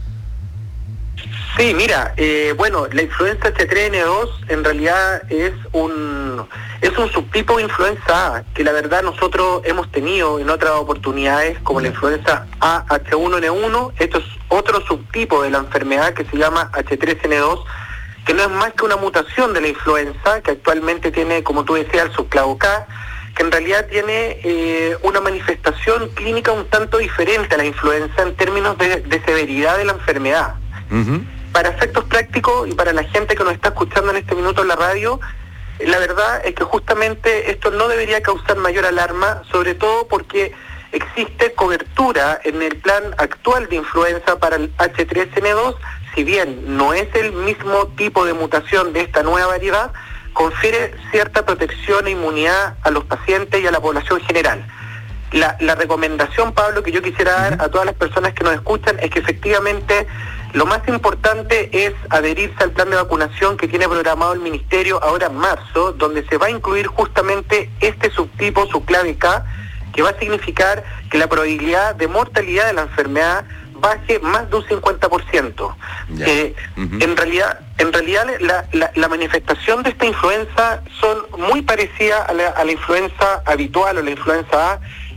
Sí, mira, eh, bueno, la influenza hache tres ene dos en realidad es un es un subtipo de influenza A, que la verdad nosotros hemos tenido en otras oportunidades, como la influenza A hache uno ene uno. Esto es otro subtipo de la enfermedad que se llama hache tres ene dos, que no es más que una mutación de la influenza, que actualmente tiene, como tú decías, el subclado K, que en realidad tiene eh, una manifestación clínica un tanto diferente a la influenza en términos de, de severidad de la enfermedad. Uh-huh. Para efectos prácticos y para la gente que nos está escuchando en este minuto en la radio, la verdad es que justamente esto no debería causar mayor alarma, sobre todo porque existe cobertura en el plan actual de influenza para el hache tres ene dos, si bien no es el mismo tipo de mutación de esta nueva variedad, confiere cierta protección e inmunidad a los pacientes y a la población general. La, la recomendación, Pablo, que yo quisiera dar a todas las personas que nos escuchan es que efectivamente lo más importante es adherirse al plan de vacunación que tiene programado el Ministerio ahora en marzo, donde se va a incluir justamente este subtipo, subclave K, que va a significar que la probabilidad de mortalidad de la enfermedad baje más de un cincuenta por ciento. Eh, uh-huh. En realidad, en realidad la, la, la manifestación de esta influenza son muy parecidas a la, a la influenza habitual o la influenza A,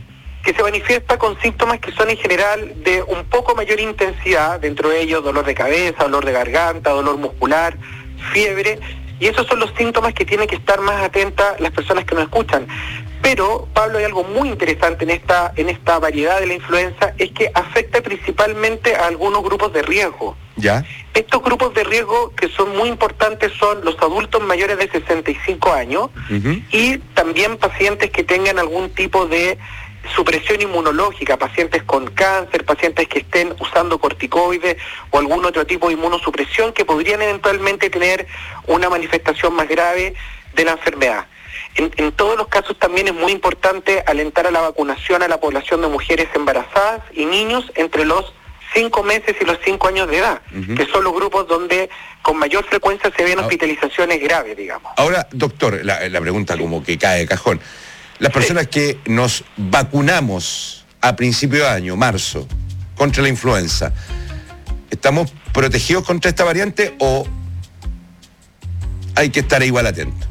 que se manifiesta con síntomas que son en general de un poco mayor intensidad, dentro de ellos dolor de cabeza, dolor de garganta, dolor muscular, fiebre, y esos son los síntomas que tienen que estar más atentas las personas que nos escuchan. Pero, Pablo, hay algo muy interesante en esta, en esta variedad de la influenza, es que afecta principalmente a algunos grupos de riesgo. ¿Ya? Estos grupos de riesgo que son muy importantes son los adultos mayores de sesenta y cinco años Uh-huh. y también pacientes que tengan algún tipo de supresión inmunológica, pacientes con cáncer, pacientes que estén usando corticoides o algún otro tipo de inmunosupresión que podrían eventualmente tener una manifestación más grave de la enfermedad. En, en todos los casos también es muy importante alentar a la vacunación a la población de mujeres embarazadas y niños entre los cinco meses y los cinco años de edad, Uh-huh. que son los grupos donde con mayor frecuencia se ven Ah. hospitalizaciones graves, digamos. Ahora, doctor, la, la pregunta como que cae de cajón. Las personas que nos vacunamos a principio de año, marzo, contra la influenza, ¿estamos protegidos contra esta variante o hay que estar igual atento?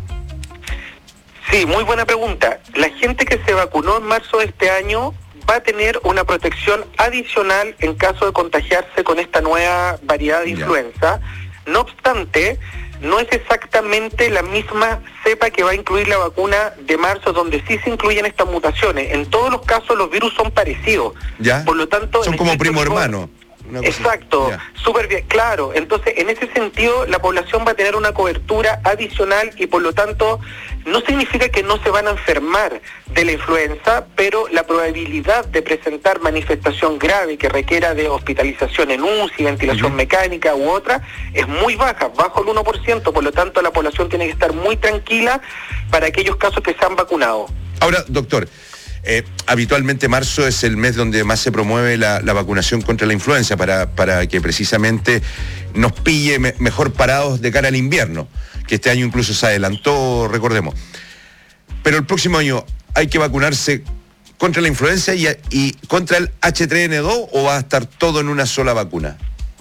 Sí, muy buena pregunta. La gente que se vacunó en marzo de este año va a tener una protección adicional en caso de contagiarse con esta nueva variedad de influenza. No obstante, no es exactamente la misma cepa que va a incluir la vacuna de marzo, donde sí se incluyen estas mutaciones. En todos los casos los virus son parecidos. ¿Ya? Por lo tanto, Son en como efecto, primo no- hermano. Una cosa- Exacto, Ya. súper bien, claro. Entonces, en ese sentido, la población va a tener una cobertura adicional y por lo tanto no significa que no se van a enfermar de la influenza, pero la probabilidad de presentar manifestación grave que requiera de hospitalización en U C I, ventilación mecánica u otra, es muy baja, bajo el uno por ciento. Por lo tanto, la población tiene que estar muy tranquila para aquellos casos que se han vacunado. Ahora, doctor, eh, habitualmente marzo es el mes donde más se promueve la, la vacunación contra la influenza para, para que precisamente nos pille me- mejor parados de cara al invierno, que este año incluso se adelantó, recordemos. Pero el próximo año hay que vacunarse contra la influenza y, y contra el H tres N dos o va a estar todo en una sola vacuna.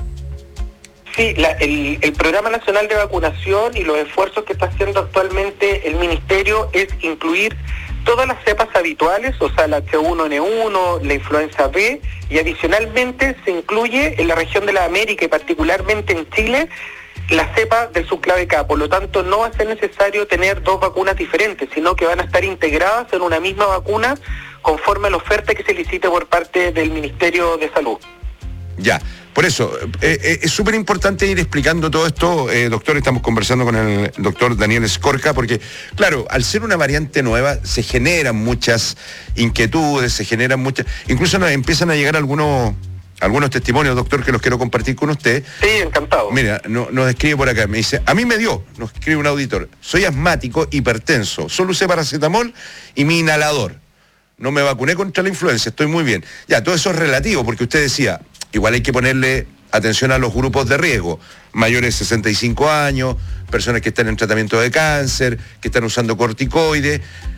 Sí, la- el, el Programa Nacional de Vacunación y los esfuerzos que está haciendo actualmente el Ministerio es incluir todas las cepas habituales, o sea, la H uno N uno, la influenza B, y adicionalmente se incluye en la región de la América y particularmente en Chile la cepa del subclave K. Por lo tanto, no va a ser necesario tener dos vacunas diferentes, sino que van a estar integradas en una misma vacuna conforme a la oferta que se licite por parte del Ministerio de Salud. Ya, por eso, eh, eh, es súper importante ir explicando todo esto, eh, doctor. Estamos conversando con el doctor Daniel Skorka, porque, claro, al ser una variante nueva, se generan muchas inquietudes, se generan muchas... Incluso nos empiezan a llegar algunos algunos testimonios, doctor, que los quiero compartir con usted. Sí, encantado. Mira, no, nos escribe por acá, me dice, a mí me dio, nos escribe un auditor, soy asmático, hipertenso, solo usé paracetamol y mi inhalador. No me vacuné contra la influenza, estoy muy bien. Ya, todo eso es relativo, porque usted decía, igual hay que ponerle atención a los grupos de riesgo, mayores de sesenta y cinco años, personas que están en tratamiento de cáncer, que están usando corticoides.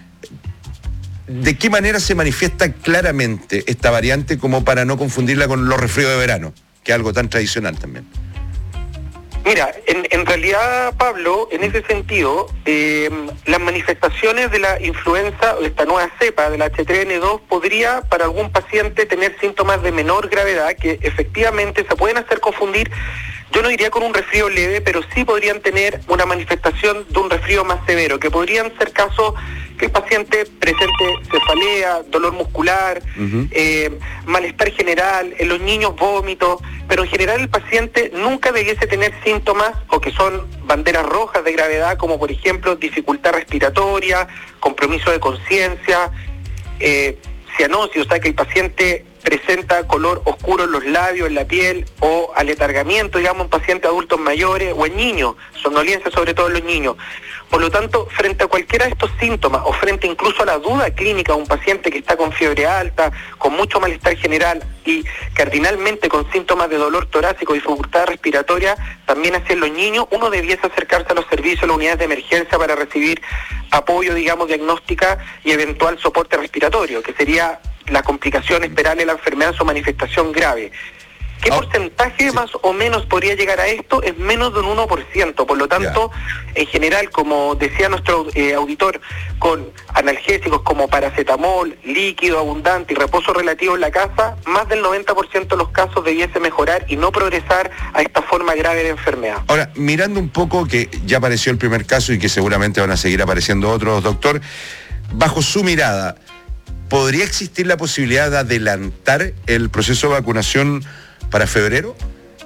¿De qué manera se manifiesta claramente esta variante como para no confundirla con los resfríos de verano, que es algo tan tradicional también? Mira, en, en realidad, Pablo, en ese sentido, eh, las manifestaciones de la influenza, o esta nueva cepa de la H tres N dos, podría para algún paciente tener síntomas de menor gravedad que efectivamente se pueden hacer confundir. Yo no diría con un resfrío leve, pero sí podrían tener una manifestación de un resfrío más severo, que podrían ser casos que el paciente presente cefalea, dolor muscular, Uh-huh. eh, malestar general, en los niños vómitos, pero en general el paciente nunca debiese tener síntomas o que son banderas rojas de gravedad, como por ejemplo dificultad respiratoria, compromiso de conciencia, eh, cianosis, o sea que el paciente presenta color oscuro en los labios, en la piel, o aletargamiento, digamos, en pacientes adultos mayores o en niños, somnolencia sobre todo en los niños. Por lo tanto, frente a cualquiera de estos síntomas, o frente incluso a la duda clínica de un paciente que está con fiebre alta, con mucho malestar general y cardinalmente con síntomas de dolor torácico y dificultad respiratoria, también hacia los niños, uno debiese acercarse a los servicios, a las unidades de emergencia para recibir apoyo, digamos, diagnóstica y eventual soporte respiratorio, que sería la complicación esperable de la enfermedad en su manifestación grave. ¿Qué oh, porcentaje sí. más o menos podría llegar a esto? Es menos de un uno por ciento. Por lo tanto, yeah. en general, como decía nuestro eh, auditor, con analgésicos como paracetamol, líquido abundante y reposo relativo en la casa, más del noventa por ciento de los casos debiese mejorar y no progresar a esta forma grave de enfermedad. Ahora, mirando un poco que ya apareció el primer caso y que seguramente van a seguir apareciendo otros, doctor, bajo su mirada, ¿podría existir la posibilidad de adelantar el proceso de vacunación para febrero?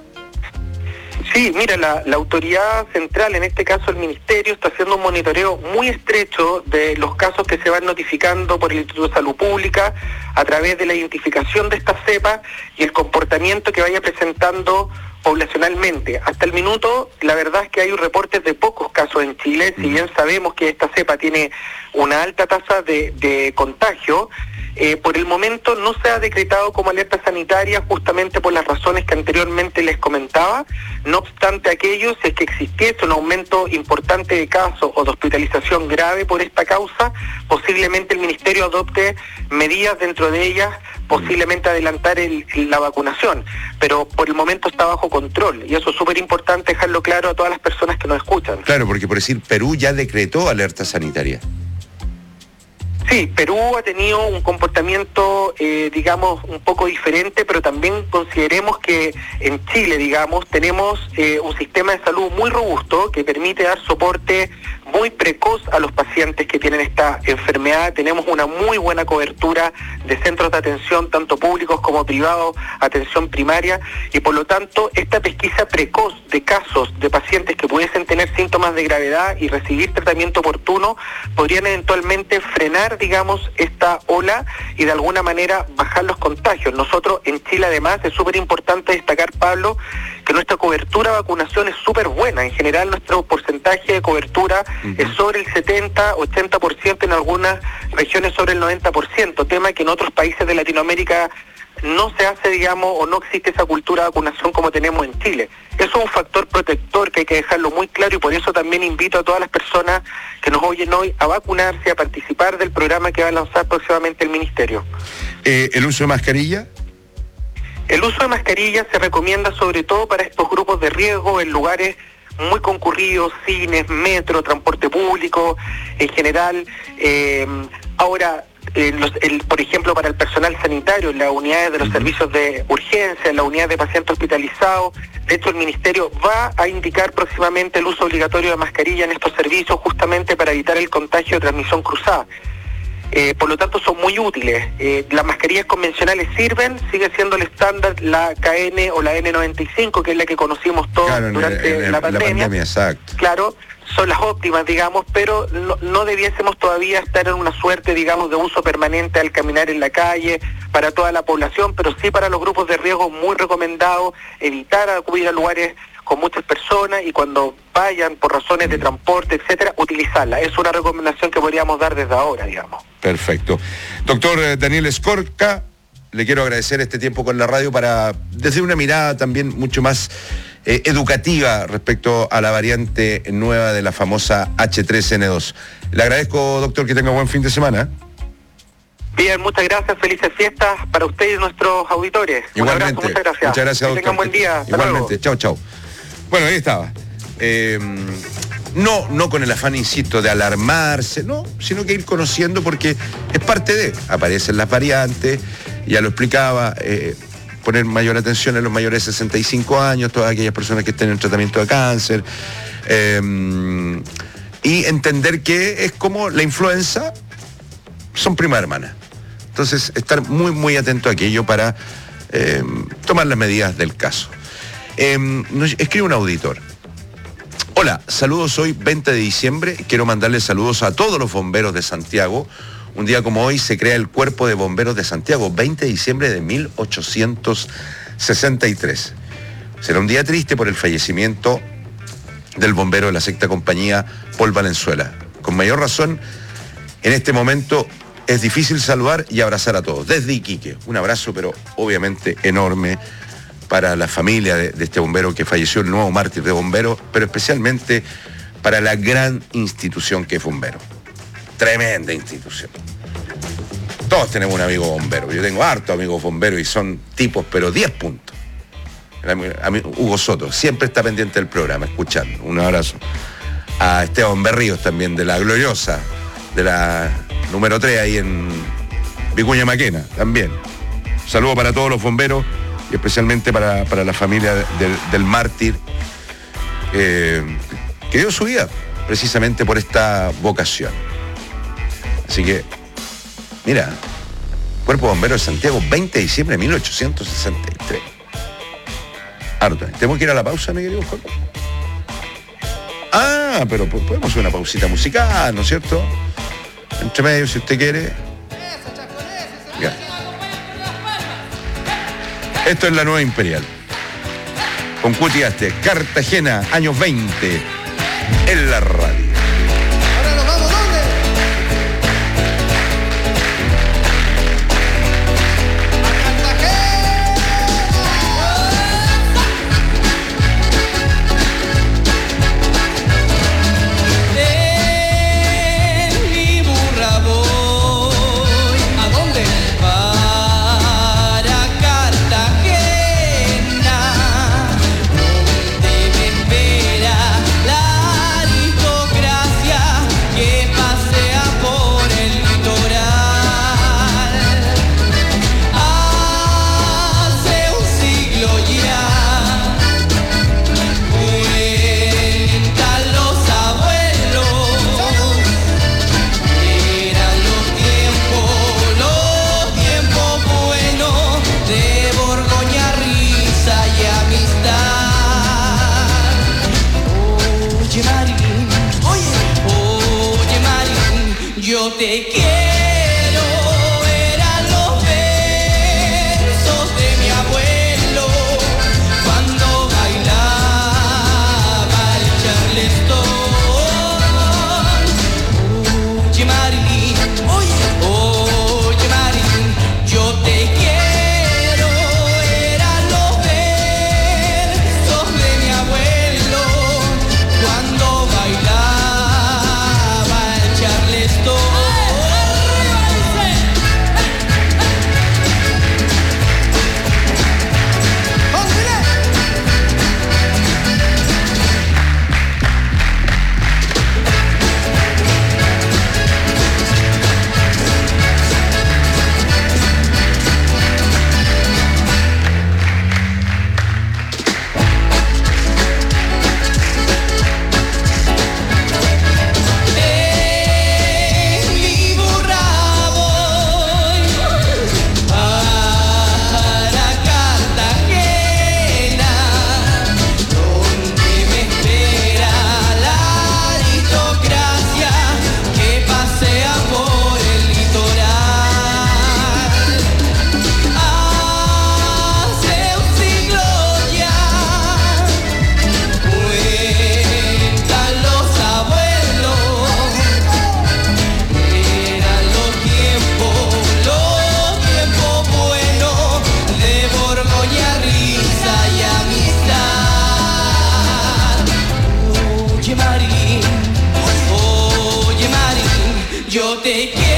Sí, mira, la, la autoridad central, en este caso el Ministerio, está haciendo un monitoreo muy estrecho de los casos que se van notificando por el Instituto de Salud Pública a través de la identificación de esta cepa y el comportamiento que vaya presentando poblacionalmente. Hasta el minuto, la verdad es que hay reportes de pocos casos en Chile, si bien sabemos que esta cepa tiene una alta tasa de, de contagio. Eh, por el momento no se ha decretado como alerta sanitaria justamente por las razones que anteriormente les comentaba. No obstante aquello, si es que existiese un aumento importante de casos o de hospitalización grave por esta causa, posiblemente el Ministerio adopte medidas dentro de ellas, posiblemente adelantar el, la vacunación, pero por el momento está bajo control y eso es súper importante dejarlo claro a todas las personas que nos escuchan. Claro, porque por decir, Perú ya decretó alerta sanitaria. Sí, Perú ha tenido un comportamiento, eh, digamos, un poco diferente, pero también consideremos que en Chile, digamos, tenemos eh, un sistema de salud muy robusto que permite dar soporte muy precoz a los pacientes que tienen esta enfermedad. Tenemos una muy buena cobertura de centros de atención, tanto públicos como privados, atención primaria, y por lo tanto, esta pesquisa precoz de casos de pacientes que pudiesen tener síntomas de gravedad y recibir tratamiento oportuno, podrían eventualmente frenar, digamos, esta ola y de alguna manera bajar los contagios. Nosotros en Chile, además, es súper importante destacar, Pablo, que nuestra cobertura de vacunación es súper buena. En general, nuestro porcentaje de cobertura uh-huh. es sobre el setenta, ochenta por ciento, en algunas regiones sobre el noventa por ciento, tema que en otros países de Latinoamérica no se hace, digamos, o no existe esa cultura de vacunación como tenemos en Chile. Eso es un factor protector que hay que dejarlo muy claro y por eso también invito a todas las personas que nos oyen hoy a vacunarse, a participar del programa que va a lanzar próximamente el Ministerio. Eh, ¿El uso de mascarilla? El uso de mascarilla se recomienda sobre todo para estos grupos de riesgo en lugares muy concurridos, cines, metro, transporte público, en general. Eh, ahora, eh, los, el, por ejemplo, para el personal sanitario, en las unidades de los uh-huh. servicios de urgencia, en las unidades de pacientes hospitalizados. De hecho, el Ministerio va a indicar próximamente el uso obligatorio de mascarilla en estos servicios justamente para evitar el contagio de transmisión cruzada. Eh, por lo tanto, son muy útiles. Eh, las mascarillas convencionales sirven, sigue siendo el estándar la K N o la N noventa y cinco, que es la que conocimos todos claro, durante en, en, la pandemia. La pandemia, exacto. Claro, son las óptimas, digamos, pero no, no debiésemos todavía estar en una suerte, digamos, de uso permanente al caminar en la calle para toda la población, pero sí para los grupos de riesgo muy recomendado evitar acudir a lugares con muchas personas y cuando vayan por razones de transporte, etcétera, utilizarla. Es una recomendación que podríamos dar desde ahora, digamos. Perfecto. Doctor Daniel Escorca, le quiero agradecer este tiempo con la radio para, desde una mirada también mucho más eh, educativa respecto a la variante nueva de la famosa H tres N dos. Le agradezco, doctor, que tenga buen fin de semana. Bien, muchas gracias, felices fiestas para usted y nuestros auditores. Igualmente. Un abrazo, muchas gracias. Muchas gracias, doctor. Que tengan buen día. Hasta Igualmente, chao, chao. Bueno, ahí estaba. Eh, no, no con el afán, insisto, de alarmarse, no, sino que ir conociendo porque es parte de, aparecen las variantes, ya lo explicaba, eh, poner mayor atención en los mayores de sesenta y cinco años, todas aquellas personas que estén en tratamiento de cáncer, eh, y entender que es como la influenza, son prima hermana. Entonces, estar muy, muy atento a aquello para eh, tomar las medidas del caso. Eh, nos escribe un auditor. Hola, saludos hoy veinte de diciembre. Quiero mandarles saludos a todos los bomberos de Santiago. Un día como hoy se crea el Cuerpo de Bomberos de Santiago, veinte de diciembre de mil ochocientos sesenta y tres. Será un día triste por el fallecimiento del bombero de la sexta compañía, Paul Valenzuela. Con mayor razón, en este momento es difícil saludar y abrazar a todos. Desde Iquique, un abrazo, pero obviamente enorme para la familia de, de este bombero que falleció, el nuevo mártir de bomberos, pero especialmente para la gran institución que es bombero. Tremenda institución. Todos tenemos un amigo bombero. Yo tengo hartos amigos bomberos y son tipos, pero diez puntos. el amigo, amigo Hugo Soto, siempre está pendiente del programa, escuchando. Un abrazo. A Esteban Berríos también, de la gloriosa, de la número tres ahí en Vicuña Maquena, también. Un saludo para todos los bomberos y especialmente para, para la familia del, del mártir eh, que dio su vida precisamente por esta vocación. Así que, mira, Cuerpo de Bomberos de Santiago, veinte de diciembre de mil ochocientos sesenta y tres. Harto. ¿Tenemos que ir a la pausa, mi querido Jorge? Ah, pero podemos hacer una pausita musical, ¿no es cierto? Entre medio, si usted quiere. Ya. Esto es la Nueva Imperial. Con Cuti Aste, Cartagena, años veinte, en la radio. Te quiero ver a los versos de mi abuelo cuando bailaba el charleston. Oye Marilyn, oye, oye Marilyn, yo te quiero ver a los versos de mi abuelo cuando bailaba el charleston. Yo te quiero.